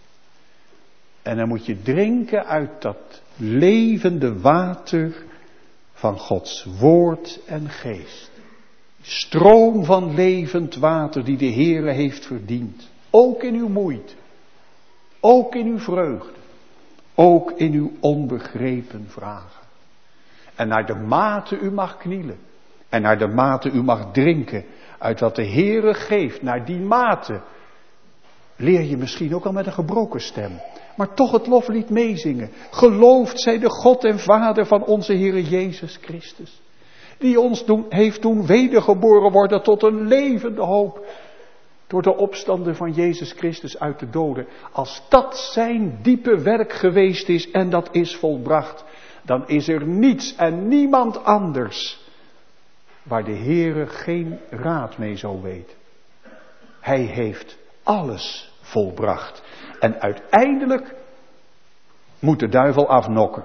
En dan moet je drinken uit dat levende water van Gods woord en geest. Stroom van levend water die de Heere heeft verdiend. Ook in uw moeite. Ook in uw vreugde. Ook in uw onbegrepen vragen. En naar de mate u mag knielen. En naar de mate u mag drinken. Uit wat de Heere geeft. Naar die mate. Leer je misschien ook al met een gebroken stem. Maar toch het loflied meezingen. Geloofd zij de God en Vader van onze Heere Jezus Christus. Die ons doen, heeft doen wedergeboren worden tot een levende hoop. Door de opstanden van Jezus Christus uit de doden. Als dat zijn diepe werk geweest is en dat is volbracht. Dan is er niets en niemand anders waar de Heere geen raad mee zou weten. Hij heeft alles volbracht. En uiteindelijk moet de duivel afnokken.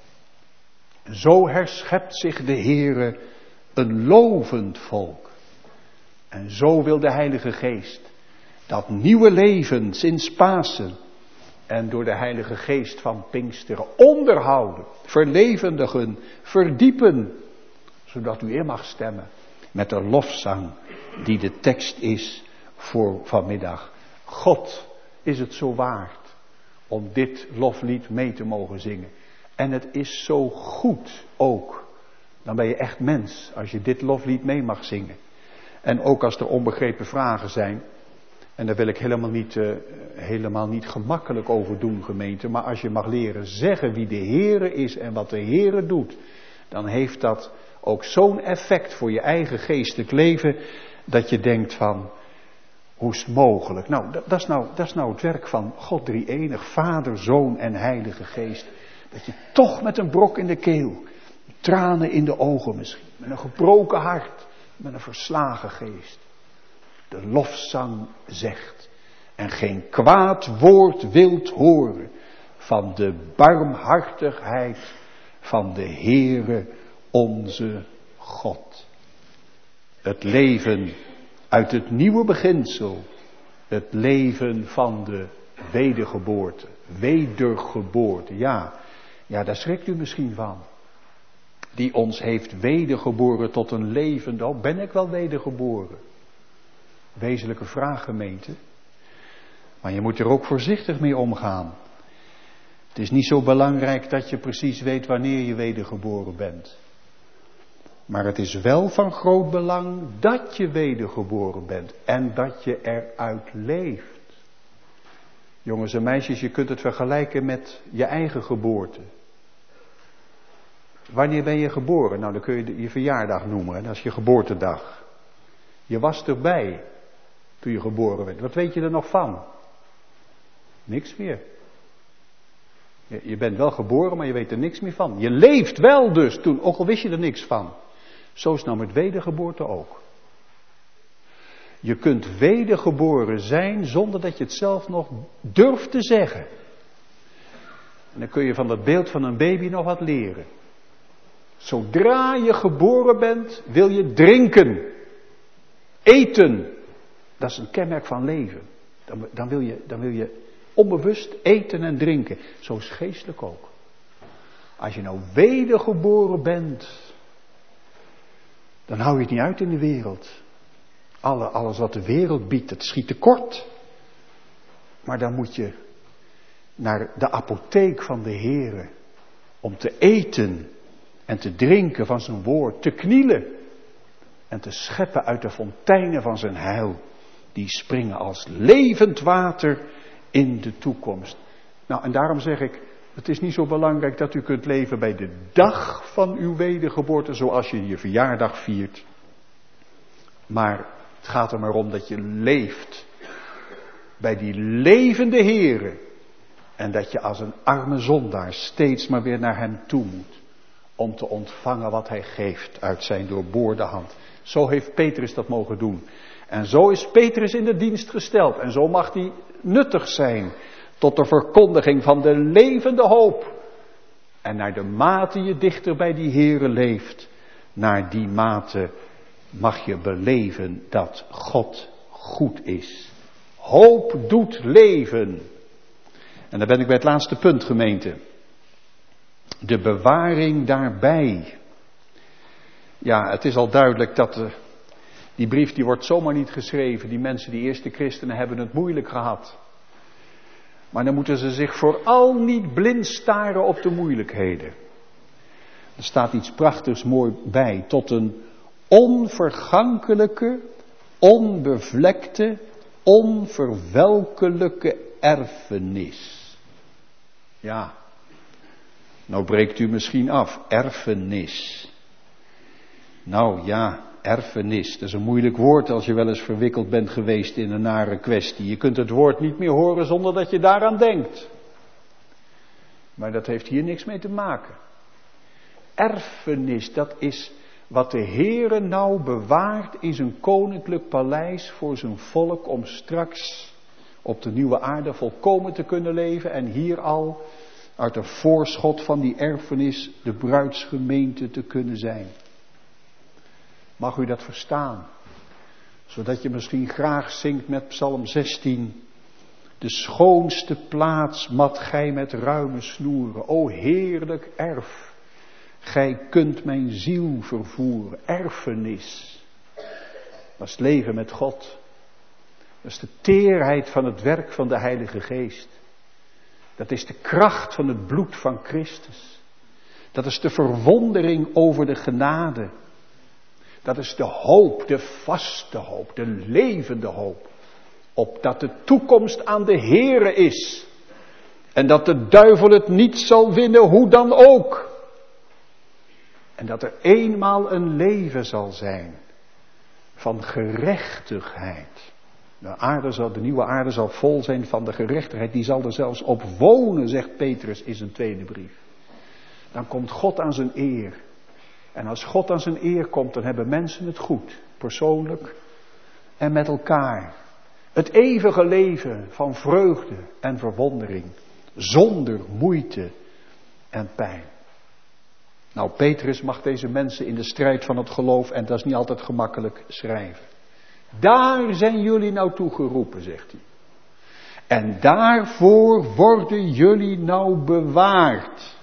Zo herschept zich de Heere een lovend volk. En zo wil de Heilige Geest dat nieuwe leven sinds Pasen en door de Heilige Geest van Pinksteren onderhouden, verlevendigen, verdiepen, zodat u in mag stemmen met de lofzang die de tekst is voor vanmiddag. God is het zo waard om dit loflied mee te mogen zingen. En het is zo goed ook. Dan ben je echt mens als je dit loflied mee mag zingen. En ook als er onbegrepen vragen zijn. En daar wil ik helemaal niet, uh, helemaal niet gemakkelijk over doen, gemeente. Maar als je mag leren zeggen wie de Heere is en wat de Heere doet. Dan heeft dat ook zo'n effect voor je eigen geestelijk leven. Dat je denkt van, hoe is het mogelijk? Nou, dat, dat, is nou, dat is nou het werk van God drie-enig, Vader, Zoon en Heilige Geest. Dat je toch met een brok in de keel, tranen in de ogen misschien, met een gebroken hart, met een verslagen geest, de lofzang zegt en geen kwaad woord wilt horen van de barmhartigheid van de Heere onze God. Het leven uit het nieuwe beginsel, het leven van de wedergeboorte, wedergeboorte, ja, ja, daar schrikt u misschien van. Die ons heeft wedergeboren tot een levende hoop. Ben ik wel wedergeboren? Wezenlijke vraag, gemeente. Maar je moet er ook voorzichtig mee omgaan. Het is niet zo belangrijk dat je precies weet wanneer je wedergeboren bent. Maar het is wel van groot belang dat je wedergeboren bent. En dat je eruit leeft. Jongens en meisjes, je kunt het vergelijken met je eigen geboorte. Wanneer ben je geboren? Nou, dan kun je je verjaardag noemen. Dat is je geboortedag. Je was erbij toen je geboren werd. Wat weet je er nog van? Niks meer. Je, je bent wel geboren, maar je weet er niks meer van. Je leeft wel dus toen, ook al wist je er niks van. Zo is het nou met wedergeboorte ook. Je kunt wedergeboren zijn zonder dat je het zelf nog durft te zeggen. En dan kun je van dat beeld van een baby nog wat leren. Zodra je geboren bent, wil je drinken. Eten. Dat is een kenmerk van leven. Dan, dan, wil je, dan wil je onbewust eten en drinken. Zo is geestelijk ook. Als je nou wedergeboren bent, dan hou je het niet uit in de wereld. Alle, alles wat de wereld biedt, dat schiet tekort. Maar dan moet je naar de apotheek van de Heere om te eten en te drinken van zijn woord, te knielen en te scheppen uit de fonteinen van zijn heil. Die springen als levend water in de toekomst. Nou, en daarom zeg ik, het is niet zo belangrijk dat u kunt leven bij de dag van uw wedergeboorte, zoals je je verjaardag viert. Maar het gaat er maar om dat je leeft bij die levende Heere. En dat je als een arme zondaar steeds maar weer naar hem toe moet. Om te ontvangen wat hij geeft uit zijn doorboorde hand. Zo heeft Petrus dat mogen doen. En zo is Petrus in de dienst gesteld. En zo mag hij nuttig zijn tot de verkondiging van de levende hoop. En naar de mate je dichter bij die Heere leeft, naar die mate mag je beleven dat God goed is. Hoop doet leven. En dan ben ik bij het laatste punt, gemeente. De bewaring daarbij. Ja, het is al duidelijk dat de, die brief die wordt zomaar niet geschreven. Die mensen, die eerste christenen, hebben het moeilijk gehad. Maar dan moeten ze zich vooral niet blind staren op de moeilijkheden. Er staat iets prachtigs mooi bij. Tot een onvergankelijke, onbevlekte, onverwelkelijke erfenis. Ja, nou breekt u misschien af. Erfenis. Nou ja, erfenis. Dat is een moeilijk woord als je wel eens verwikkeld bent geweest in een nare kwestie. Je kunt het woord niet meer horen zonder dat je daaraan denkt. Maar dat heeft hier niks mee te maken. Erfenis, dat is wat de Heere nou bewaart in zijn koninklijk paleis voor zijn volk om straks op de nieuwe aarde volkomen te kunnen leven en hier al uit een voorschot van die erfenis de bruidsgemeente te kunnen zijn. Mag u dat verstaan? Zodat je misschien graag zingt met Psalm zestien. De schoonste plaats mat gij met ruime snoeren. O heerlijk erf. Gij kunt mijn ziel vervoeren. Erfenis. Dat is het leven met God. Dat is de teerheid van het werk van de Heilige Geest. Dat is de kracht van het bloed van Christus. Dat is de verwondering over de genade. Dat is de hoop, de vaste hoop, de levende hoop. Opdat de toekomst aan de Heere is. En dat de duivel het niet zal winnen, hoe dan ook. En dat er eenmaal een leven zal zijn van gerechtigheid. De aarde zal, de nieuwe aarde zal vol zijn van de gerechtigheid. Die zal er zelfs op wonen, zegt Petrus in zijn tweede brief. Dan komt God aan zijn eer. En als God aan zijn eer komt, dan hebben mensen het goed. Persoonlijk en met elkaar. Het eeuwige leven van vreugde en verwondering. Zonder moeite en pijn. Nou, Petrus mag deze mensen in de strijd van het geloof, en dat is niet altijd gemakkelijk, schrijven. Daar zijn jullie nou toe geroepen, zegt hij. En daarvoor worden jullie nou bewaard.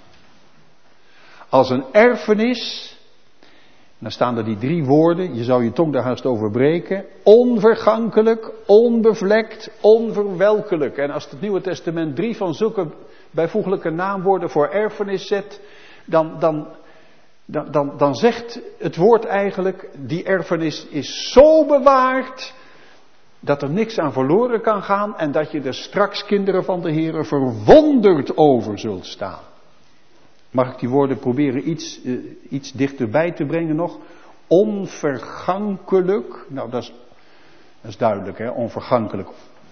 Als een erfenis. Dan staan er die drie woorden, je zou je tong daar haast over breken. Onvergankelijk, onbevlekt, onverwelkelijk. En als het Nieuwe Testament drie van zulke bijvoeglijke naamwoorden voor erfenis zet, dan, dan, dan, dan, dan zegt het woord eigenlijk, die erfenis is zo bewaard, dat er niks aan verloren kan gaan en dat je er straks, kinderen van de Heere, verwonderd over zult staan. Mag ik die woorden proberen iets, uh, iets dichterbij te brengen nog? Onvergankelijk. Nou, dat is, dat is duidelijk, hè? Onvergankelijk.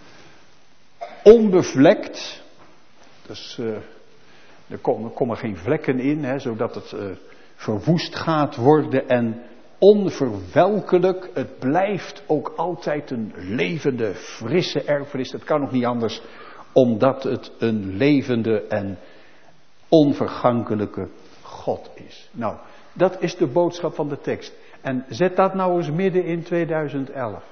Onbevlekt. Dus uh, er komen, komen geen vlekken in, hè, zodat het uh, verwoest gaat worden. En onverwelkelijk. Het blijft ook altijd een levende, frisse erfenis. Dat kan nog niet anders, omdat het een levende en onvergankelijke God is. Nou, dat is de boodschap van de tekst. En zet dat nou eens midden in tweeduizend elf.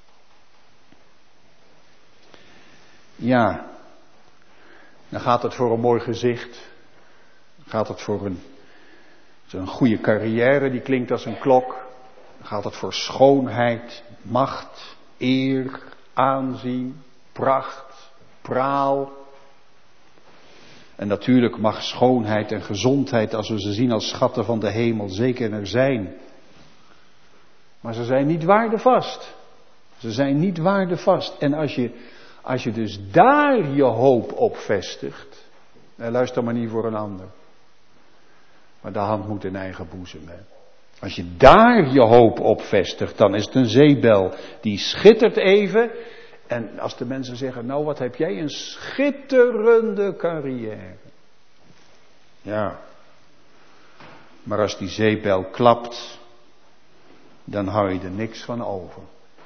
Ja, dan gaat het voor een mooi gezicht. Dan gaat het voor een, een goede carrière, die klinkt als een klok. Dan gaat het voor schoonheid, macht, eer, aanzien, pracht, praal. En natuurlijk mag schoonheid en gezondheid, als we ze zien als schatten van de hemel, zeker er zijn. Maar ze zijn niet waardevast. Ze zijn niet waardevast. En als je, als je dus daar je hoop op vestigt. Nou, luister maar niet voor een ander. Maar de hand moet in eigen boezem. Hè. Als je daar je hoop op vestigt, dan is het een zeebel. Die schittert even. En als de mensen zeggen, nou wat heb jij een schitterende carrière. Ja. Maar als die zeebel klapt, dan hou je er niks van over.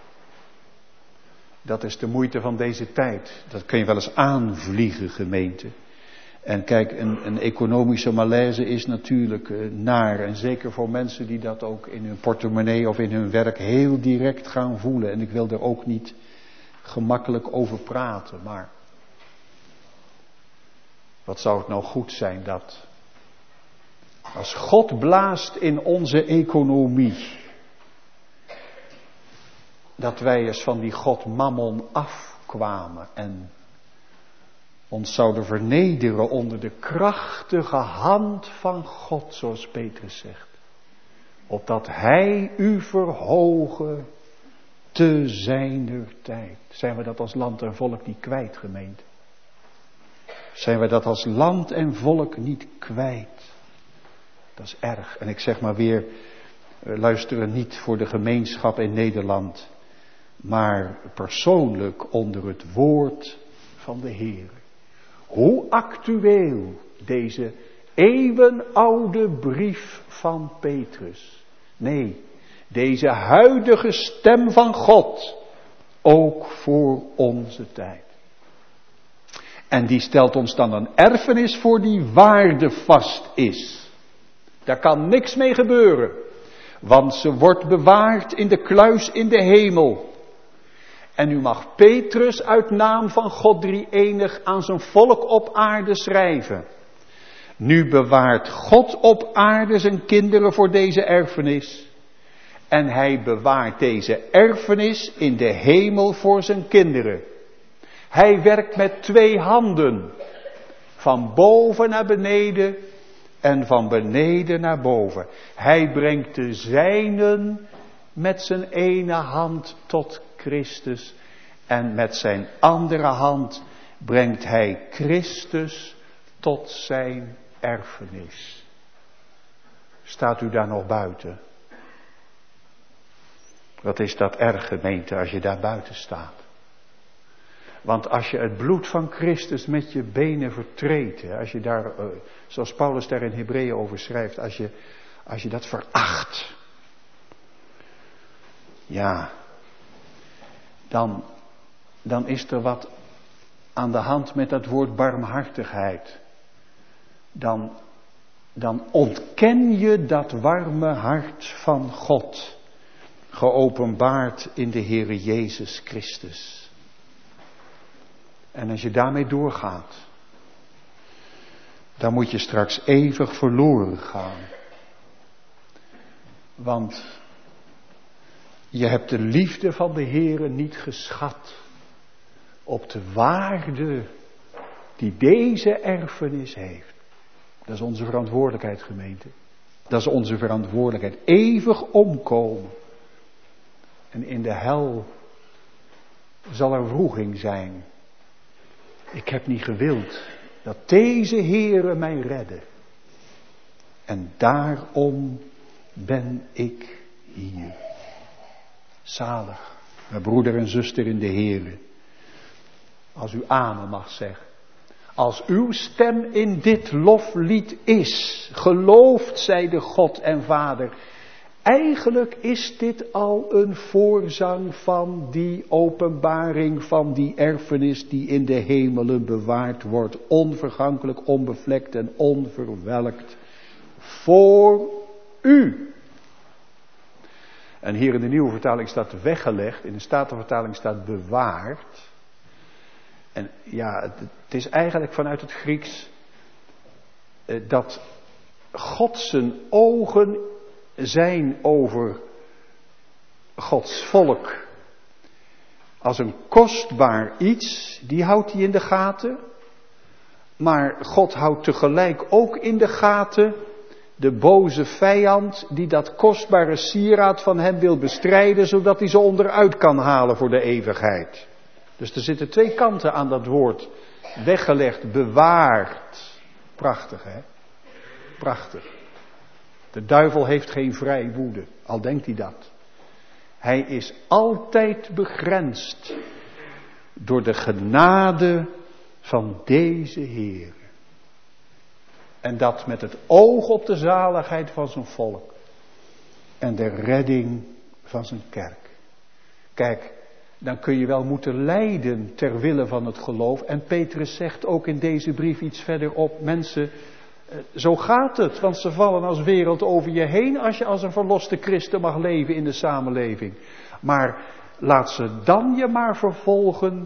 Dat is de moeite van deze tijd. Dat kun je wel eens aanvliegen, gemeente. En kijk, een, een economische malaise is natuurlijk uh, naar. En zeker voor mensen die dat ook in hun portemonnee of in hun werk heel direct gaan voelen. En ik wil er ook niet gemakkelijk over praten. Maar wat zou het nou goed zijn dat als God blaast in onze economie, dat wij eens van die God Mammon afkwamen en ons zouden vernederen onder de krachtige hand van God, zoals Petrus zegt. Opdat Hij u verhogen te zijner tijd. Zijn we dat als land en volk niet kwijt, gemeente? Zijn we dat als land en volk niet kwijt? Dat is erg. En ik zeg maar weer, luisteren niet voor de gemeenschap in Nederland, maar persoonlijk onder het woord van de Heer. Hoe actueel deze eeuwenoude brief van Petrus. Nee, deze huidige stem van God. Ook voor onze tijd. En die stelt ons dan een erfenis voor die waardevast is. Daar kan niks mee gebeuren. Want ze wordt bewaard in de kluis in de hemel. En nu mag Petrus uit naam van God drie-enig aan zijn volk op aarde schrijven. Nu bewaart God op aarde zijn kinderen voor deze erfenis. En hij bewaart deze erfenis in de hemel voor zijn kinderen. Hij werkt met twee handen. Van boven naar beneden en van beneden naar boven. Hij brengt de zijnen met zijn ene hand tot Christus. En met zijn andere hand brengt hij Christus tot zijn erfenis. Staat u daar nog buiten? Wat is dat erg, gemeente, als je daar buiten staat? Want als je het bloed van Christus met je benen vertreedt, als je daar, zoals Paulus daar in Hebreeën over schrijft, als je, als je dat veracht, ja, dan, dan is er wat aan de hand met dat woord barmhartigheid. Dan, dan ontken je dat warme hart van God, geopenbaard in de Heere Jezus Christus. En als je daarmee doorgaat, dan moet je straks eeuwig verloren gaan. Want je hebt de liefde van de Heere niet geschat op de waarde die deze erfenis heeft. Dat is onze verantwoordelijkheid, gemeente. Dat is onze verantwoordelijkheid. Eeuwig omkomen. En in de hel zal er wroeging zijn. Ik heb niet gewild dat deze Heere mij redde. En daarom ben ik hier. Zalig, mijn broeder en zuster in de Heere. Als u amen mag zeggen. Als uw stem in dit loflied is, geloofd zij de God en Vader. Eigenlijk is dit al een voorzang van die openbaring van die erfenis die in de hemelen bewaard wordt. Onvergankelijk, onbevlekt en onverwelkt. Voor u. En hier in de nieuwe vertaling staat weggelegd, in de Statenvertaling staat bewaard. En ja, het, het is eigenlijk vanuit het Grieks eh, dat God zijn ogen zijn over Gods volk. Als een kostbaar iets, die houdt hij in de gaten. Maar God houdt tegelijk ook in de gaten
de boze vijand die dat kostbare sieraad van hem wil bestrijden, zodat hij ze onderuit kan halen voor de eeuwigheid. Dus er zitten twee kanten aan dat woord weggelegd, bewaard. Prachtig, hè? Prachtig. De duivel heeft geen vrije woede, al denkt hij dat. Hij is altijd begrensd door de genade van deze Heer. En dat met het oog op de zaligheid van zijn volk. En de redding van zijn kerk. Kijk, dan kun je wel moeten lijden ter wille van het geloof. En Petrus zegt ook in deze brief iets verderop. Mensen, zo gaat het. Want ze vallen als wereld over je heen als je als een verloste christen mag leven in de samenleving. Maar laat ze dan je maar vervolgen.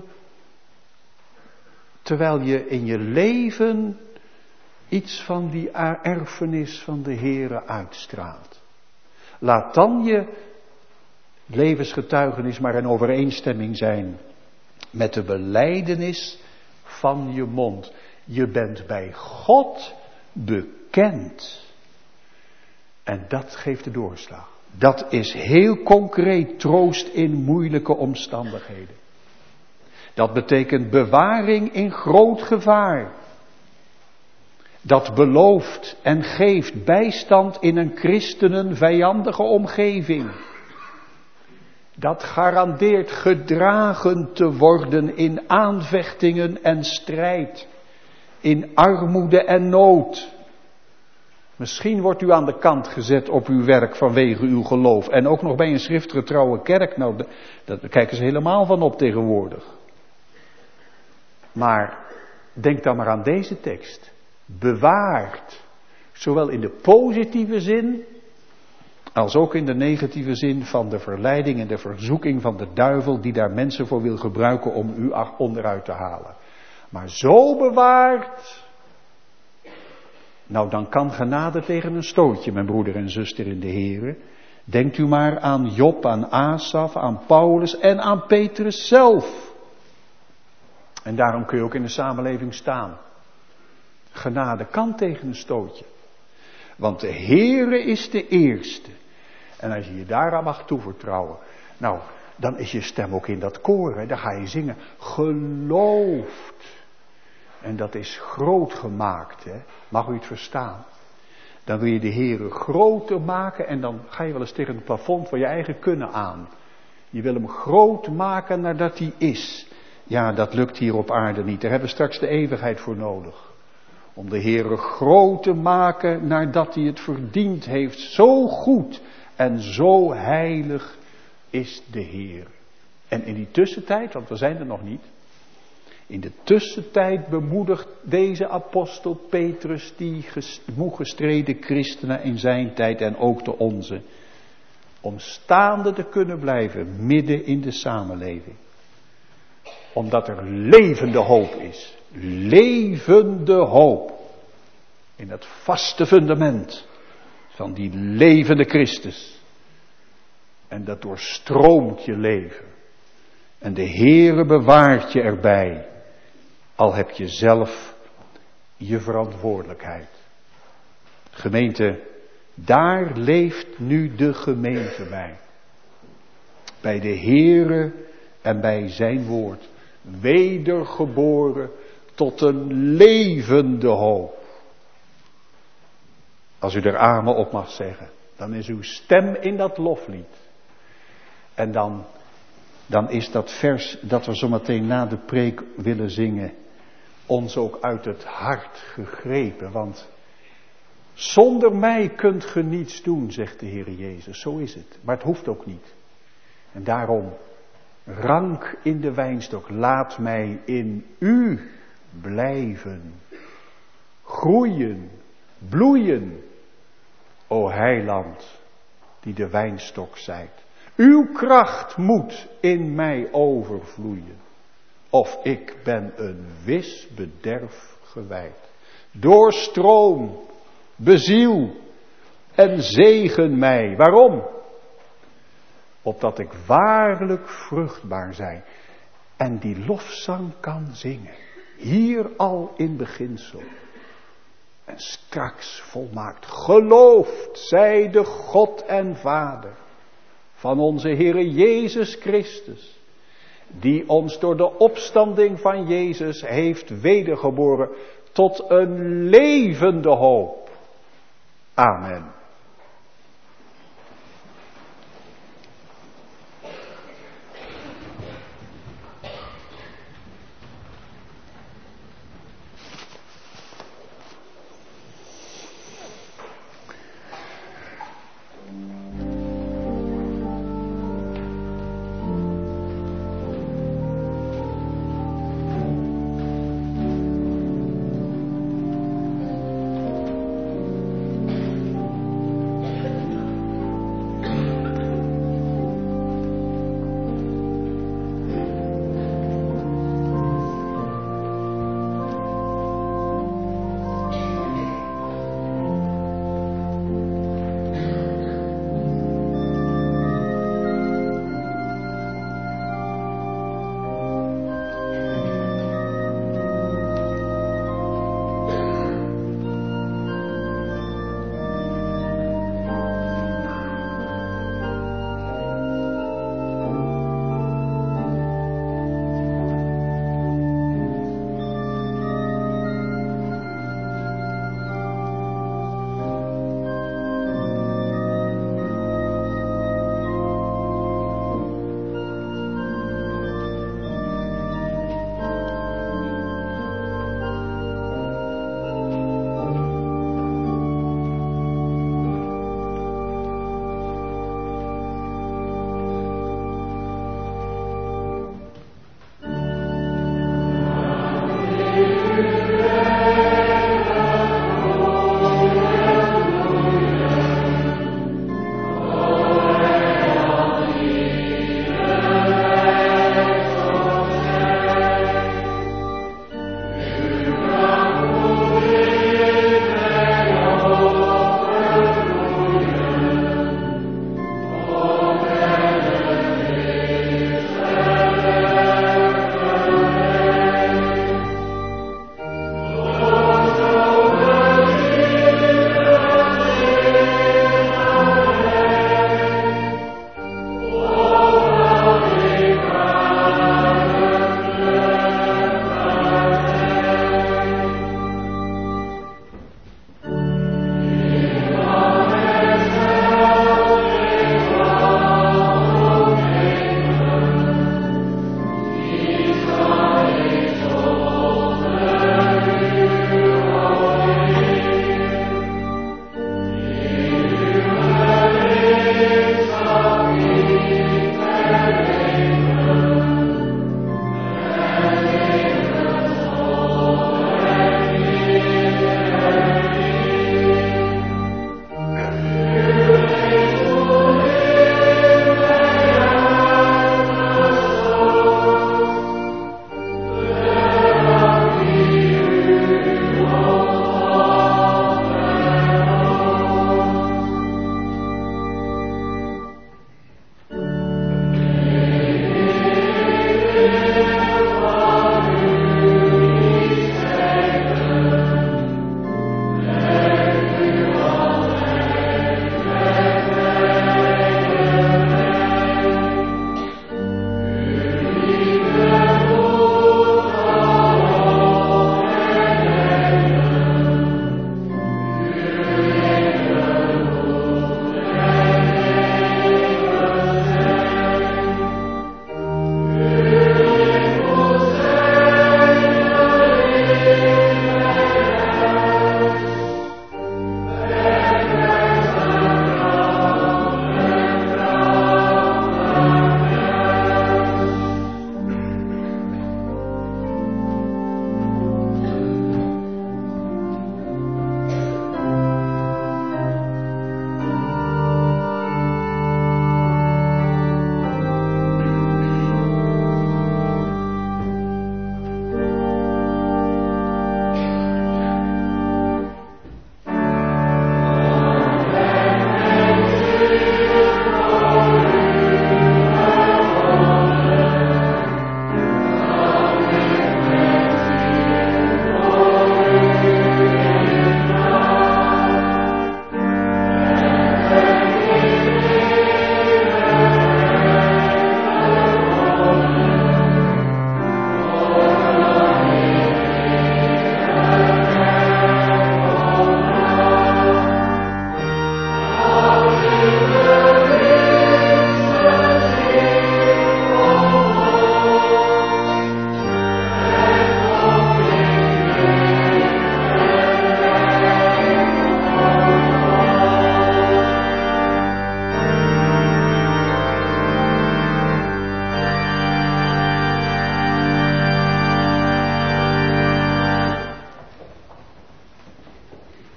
Terwijl je in je leven iets van die erfenis van de Heere uitstraalt. Laat dan je levensgetuigenis maar in overeenstemming zijn met de belijdenis van je mond. Je bent bij God bekend. En dat geeft de doorslag. Dat is heel concreet troost in moeilijke omstandigheden. Dat betekent bewaring in groot gevaar. Dat belooft en geeft bijstand in een christenen vijandige omgeving. Dat garandeert gedragen te worden in aanvechtingen en strijd. In armoede en nood. Misschien wordt u aan de kant gezet op uw werk vanwege uw geloof. En ook nog bij een schriftgetrouwe kerk. Nou, daar kijken ze helemaal van op tegenwoordig. Maar denk dan maar aan deze tekst. Bewaard. Zowel in de positieve zin als ook in de negatieve zin van de verleiding en de verzoeking van de duivel die daar mensen voor wil gebruiken om u onderuit te halen. Maar zo bewaard. Nou, dan kan genade tegen een stootje, mijn broeder en zuster in de Here. Denkt u maar aan Job, aan Asaf, aan Paulus en aan Petrus zelf. En daarom kun je ook in de samenleving staan. Genade kan tegen een stootje. Want de Heere is de eerste. En als je je daaraan mag toevertrouwen. Nou, dan is je stem ook in dat koor. Hè? Dan ga je zingen. Gelooft. En dat is groot gemaakt. Hè? Mag u het verstaan? Dan wil je de Heere groter maken. En dan ga je wel eens tegen het plafond van je eigen kunnen aan. Je wil hem groot maken nadat hij is. Ja, dat lukt hier op aarde niet. Daar hebben we straks de eeuwigheid voor nodig. Om de Heere groot te maken nadat hij het verdiend heeft. Zo goed en zo heilig is de Heer. En in die tussentijd, want we zijn er nog niet. In de tussentijd bemoedigt deze apostel Petrus die moe gestreden christenen in zijn tijd en ook de onze. Om staande te kunnen blijven midden in de samenleving. Omdat er levende hoop is. Levende hoop. In het vaste fundament van die levende Christus. En dat doorstroomt je leven. En de Heere bewaart je erbij. Al heb je zelf je verantwoordelijkheid. Gemeente, daar leeft nu de gemeente bij. Bij de Heere en bij zijn woord. Wedergeboren tot een levende hoop. Als u er amen op mag zeggen, dan is uw stem in dat loflied. En dan, dan is dat vers dat we zometeen na de preek willen zingen, ons ook uit het hart gegrepen. Want zonder mij kunt ge niets doen, zegt de Heer Jezus. Zo is het. Maar het hoeft ook niet. En daarom, rank in de wijnstok, laat mij in u blijven. Groeien, bloeien, o heiland, die de wijnstok zijt. Uw kracht moet in mij overvloeien. Of ik ben een wis bederf gewijd. Doorstroom, beziel en zegen mij. Waarom? Opdat ik waarlijk vruchtbaar zijn. En die lofzang kan zingen. Hier al in beginsel. En straks volmaakt geloofd zij de God en Vader van onze Heere Jezus Christus, die ons door de opstanding van Jezus heeft wedergeboren tot een levende hoop. Amen.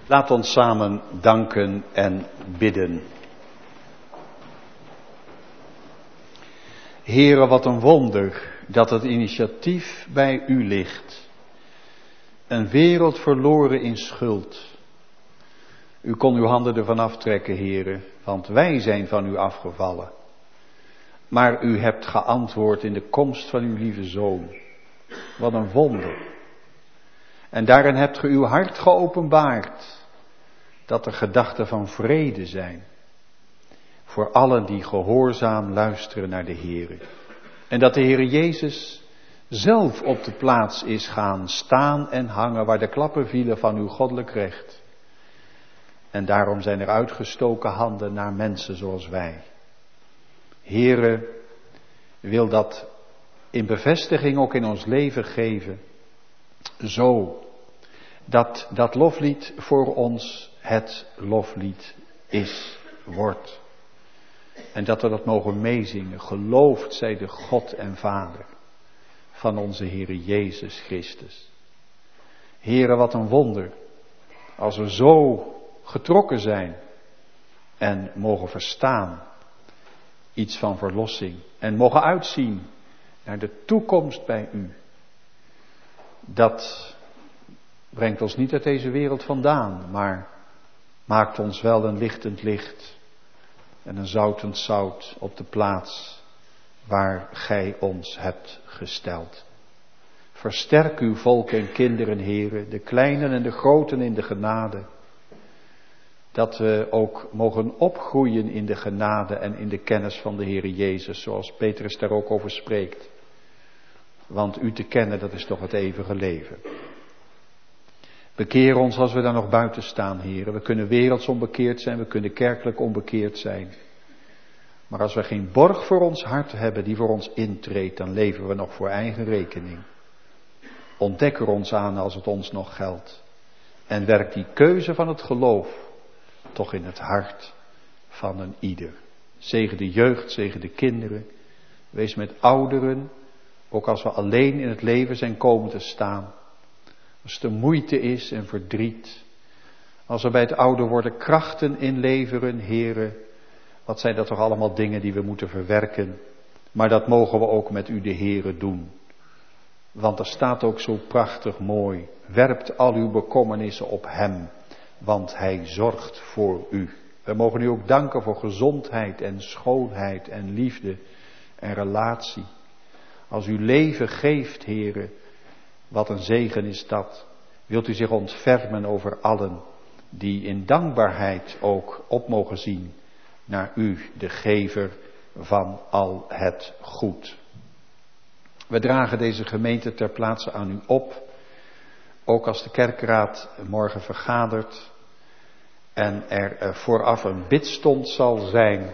Laat ons samen danken en bidden. Heere, wat een wonder dat het initiatief bij u ligt. Een wereld verloren in schuld. U kon uw handen ervan aftrekken, Heere, want wij zijn van u afgevallen. Maar u hebt geantwoord in de komst van uw lieve Zoon. Wat een wonder. En daarin hebt ge uw hart geopenbaard. Dat er gedachten van vrede zijn. Voor allen die gehoorzaam luisteren naar de Heere. En dat de Heere Jezus zelf op de plaats is gaan staan en hangen waar de klappen vielen van uw goddelijk recht. En daarom zijn er uitgestoken handen naar mensen zoals wij. Heere, wil dat in bevestiging ook in ons leven geven. Zo, dat dat loflied voor ons het loflied is, wordt. En dat we dat mogen meezingen. Geloofd zij de God en Vader van onze Heere Jezus Christus. Heere, wat een wonder. Als we zo getrokken zijn en mogen verstaan iets van verlossing. En mogen uitzien naar de toekomst bij u. Dat brengt ons niet uit deze wereld vandaan, maar maakt ons wel een lichtend licht. En een zoutend zout op de plaats waar gij ons hebt gesteld. Versterk uw volk en kinderen, Heere, de kleinen en de groten in de genade. Dat we ook mogen opgroeien in de genade en in de kennis van de Heere Jezus, zoals Petrus daar ook over spreekt. Want u te kennen, dat is toch het eeuwige leven. Bekeer ons als we daar nog buiten staan, Heere. We kunnen werelds onbekeerd zijn, we kunnen kerkelijk onbekeerd zijn. Maar als we geen borg voor ons hart hebben die voor ons intreedt, dan leven we nog voor eigen rekening. Ontdek er ons aan als het ons nog geldt. En werk die keuze van het geloof toch in het hart van een ieder. Zegen de jeugd, zegen de kinderen. Wees met ouderen, ook als we alleen in het leven zijn komen te staan. Als er moeite is en verdriet. Als er bij het ouder worden krachten inleveren, Heere. Wat zijn dat toch allemaal dingen die we moeten verwerken. Maar dat mogen we ook met u de Heere doen. Want er staat ook zo prachtig mooi. Werpt al uw bekommernissen op hem. Want hij zorgt voor u. We mogen u ook danken voor gezondheid en schoonheid en liefde en relatie. Als u leven geeft, Heere. Wat een zegen is dat. Wilt u zich ontfermen over allen die in dankbaarheid ook op mogen zien naar u, de gever van al het goed. We dragen deze gemeente ter plaatse aan u op. Ook als de kerkraad morgen vergadert en er vooraf een bidstond zal zijn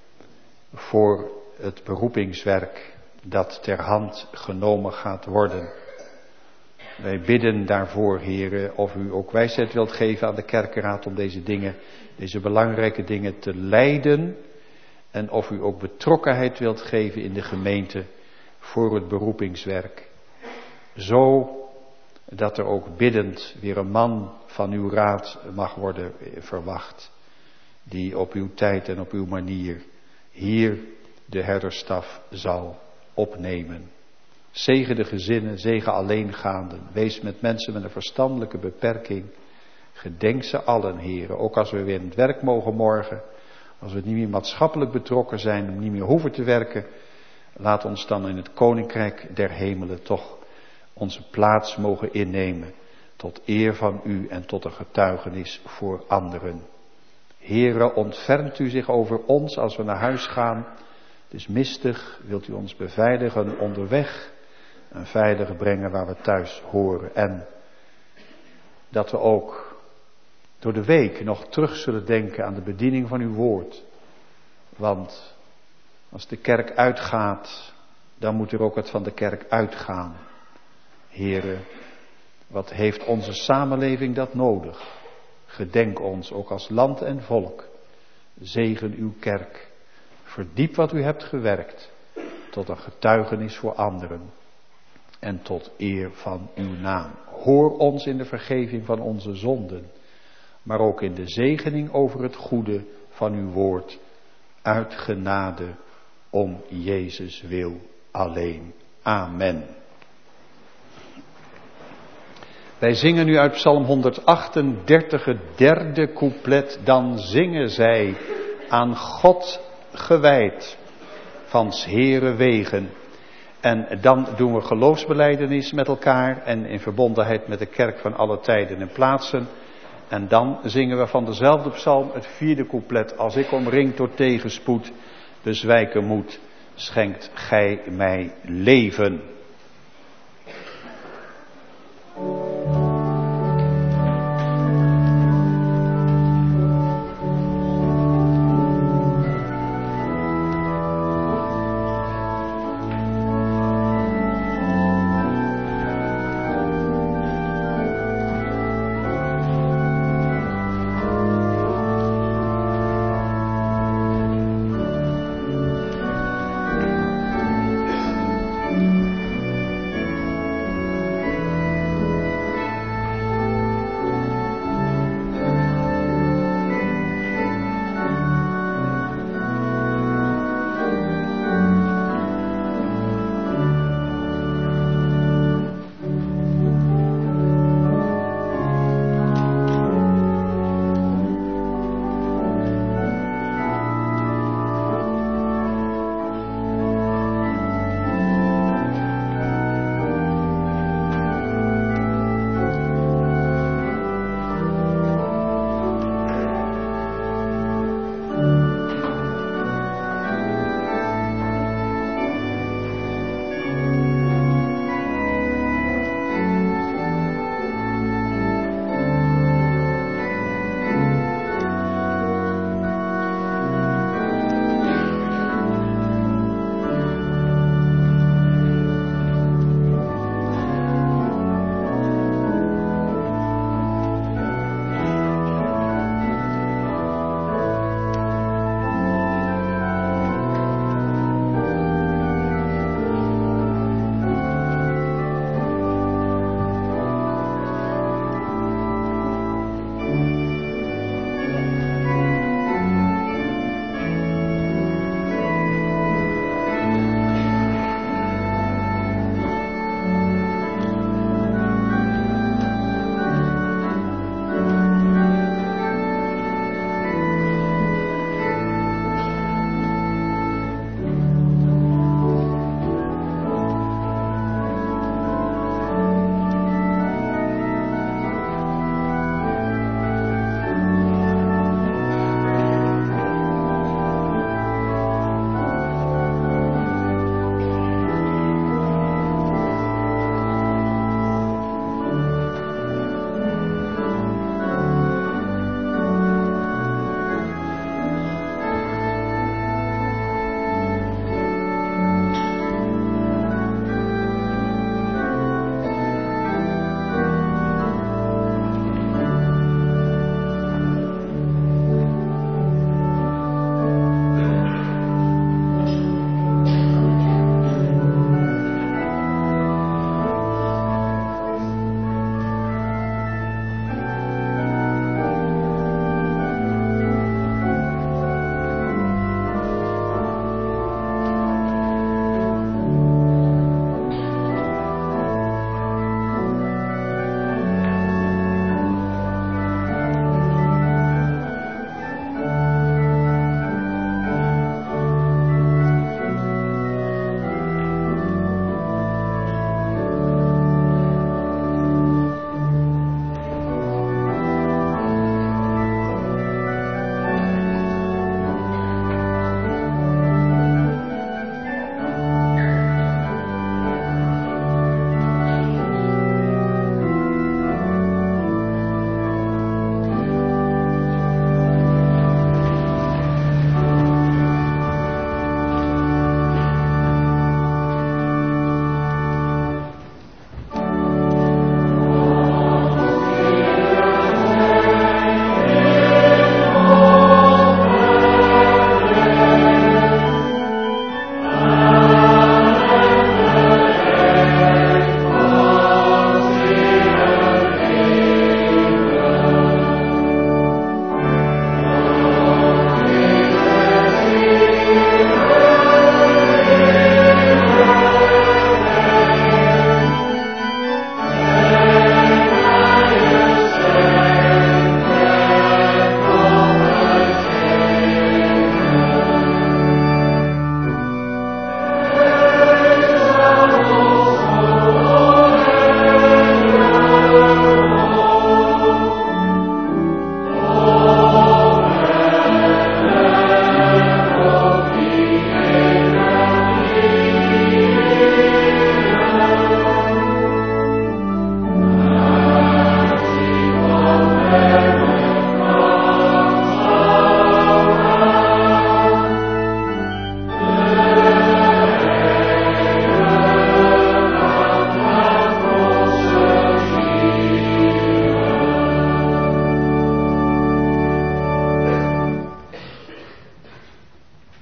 voor het beroepingswerk dat ter hand genomen gaat worden. Wij bidden daarvoor, Heere, of u ook wijsheid wilt geven aan de kerkenraad om deze dingen, deze belangrijke dingen te leiden. En of u ook betrokkenheid wilt geven in de gemeente voor het beroepingswerk. Zo dat er ook biddend weer een man van uw raad mag worden verwacht. Die op uw tijd en op uw manier hier de herderstaf zal opnemen. Zegen de gezinnen, zegen alleengaanden. Wees met mensen met een verstandelijke beperking. Gedenk ze allen, Heere. Ook als we weer in het werk mogen morgen. Als we niet meer maatschappelijk betrokken zijn, niet meer hoeven te werken. Laat ons dan in het koninkrijk der hemelen toch onze plaats mogen innemen. Tot eer van u en tot een getuigenis voor anderen. Heere, ontfermt u zich over ons als we naar huis gaan. Het is mistig, wilt u ons beveiligen onderweg. En veilig brengen waar we thuis horen. En dat we ook door de week nog terug zullen denken aan de bediening van uw woord. Want als de kerk uitgaat, dan moet er ook wat van de kerk uitgaan. Heere, wat heeft onze samenleving dat nodig? Gedenk ons ook als land en volk. Zegen uw kerk. Verdiep wat u hebt gewerkt. Tot een getuigenis voor anderen. En tot eer van uw naam. Hoor ons in de vergeving van onze zonden.
maar ook in de zegening over het goede van uw woord, uit genade om Jezus wil alleen. Amen. Wij zingen nu uit Psalm honderdachtendertig het derde couplet. Dan zingen zij aan God gewijd van 's Heere wegen. En dan doen we geloofsbelijdenis met elkaar en in verbondenheid met de kerk van alle tijden en plaatsen. En dan zingen we van dezelfde psalm het vierde couplet. Als ik omringd door tegenspoed bezwijken moet, schenkt gij mij leven.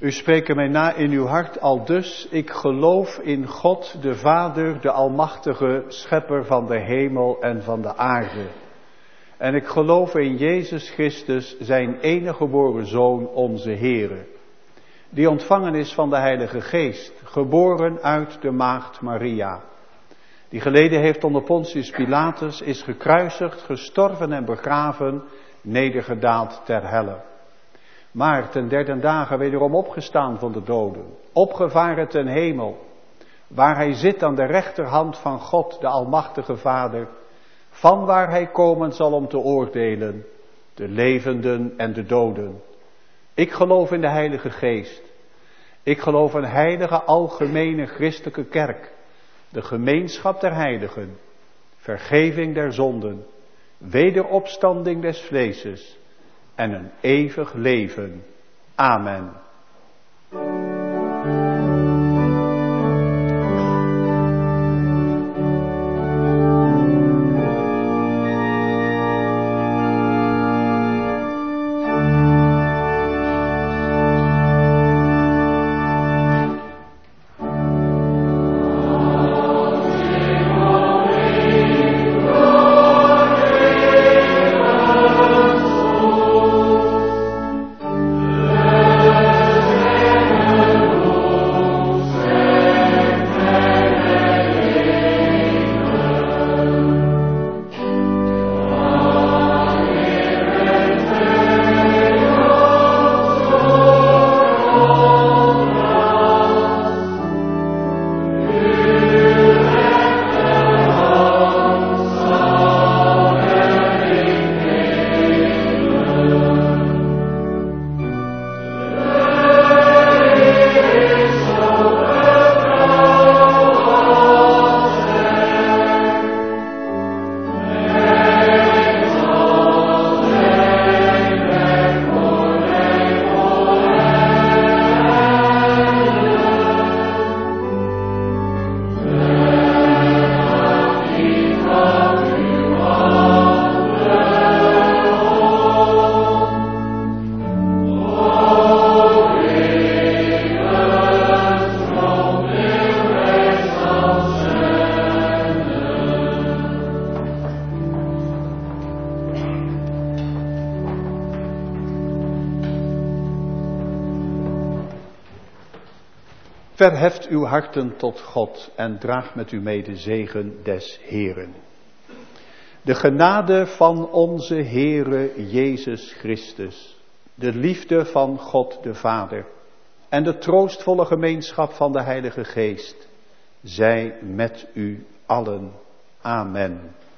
U spreekt mij na in uw hart al dus, ik geloof in God, de Vader, de Almachtige, Schepper van de hemel en van de aarde. En ik geloof in Jezus Christus, zijn enige geboren Zoon, onze Heere, die ontvangen is van de Heilige Geest, geboren uit de maagd Maria, die geleden heeft onder Pontius Pilatus, is gekruisigd, gestorven en begraven, nedergedaald ter helle. Maar ten derde dagen wederom opgestaan van de doden, opgevaren ten hemel, waar hij zit aan de rechterhand van God, de Almachtige Vader, van waar hij komen zal om te oordelen, de levenden en de doden. Ik geloof in de Heilige Geest. Ik geloof een heilige, algemene, christelijke kerk, de gemeenschap der heiligen, vergeving der zonden, wederopstanding des vleeses en een eeuwig leven. Amen. Verheft uw harten tot God en draagt met u mee de zegen des Heeren. De genade van onze Heere Jezus Christus, de liefde van God de Vader en de troostvolle gemeenschap van de Heilige Geest, zij met u allen. Amen.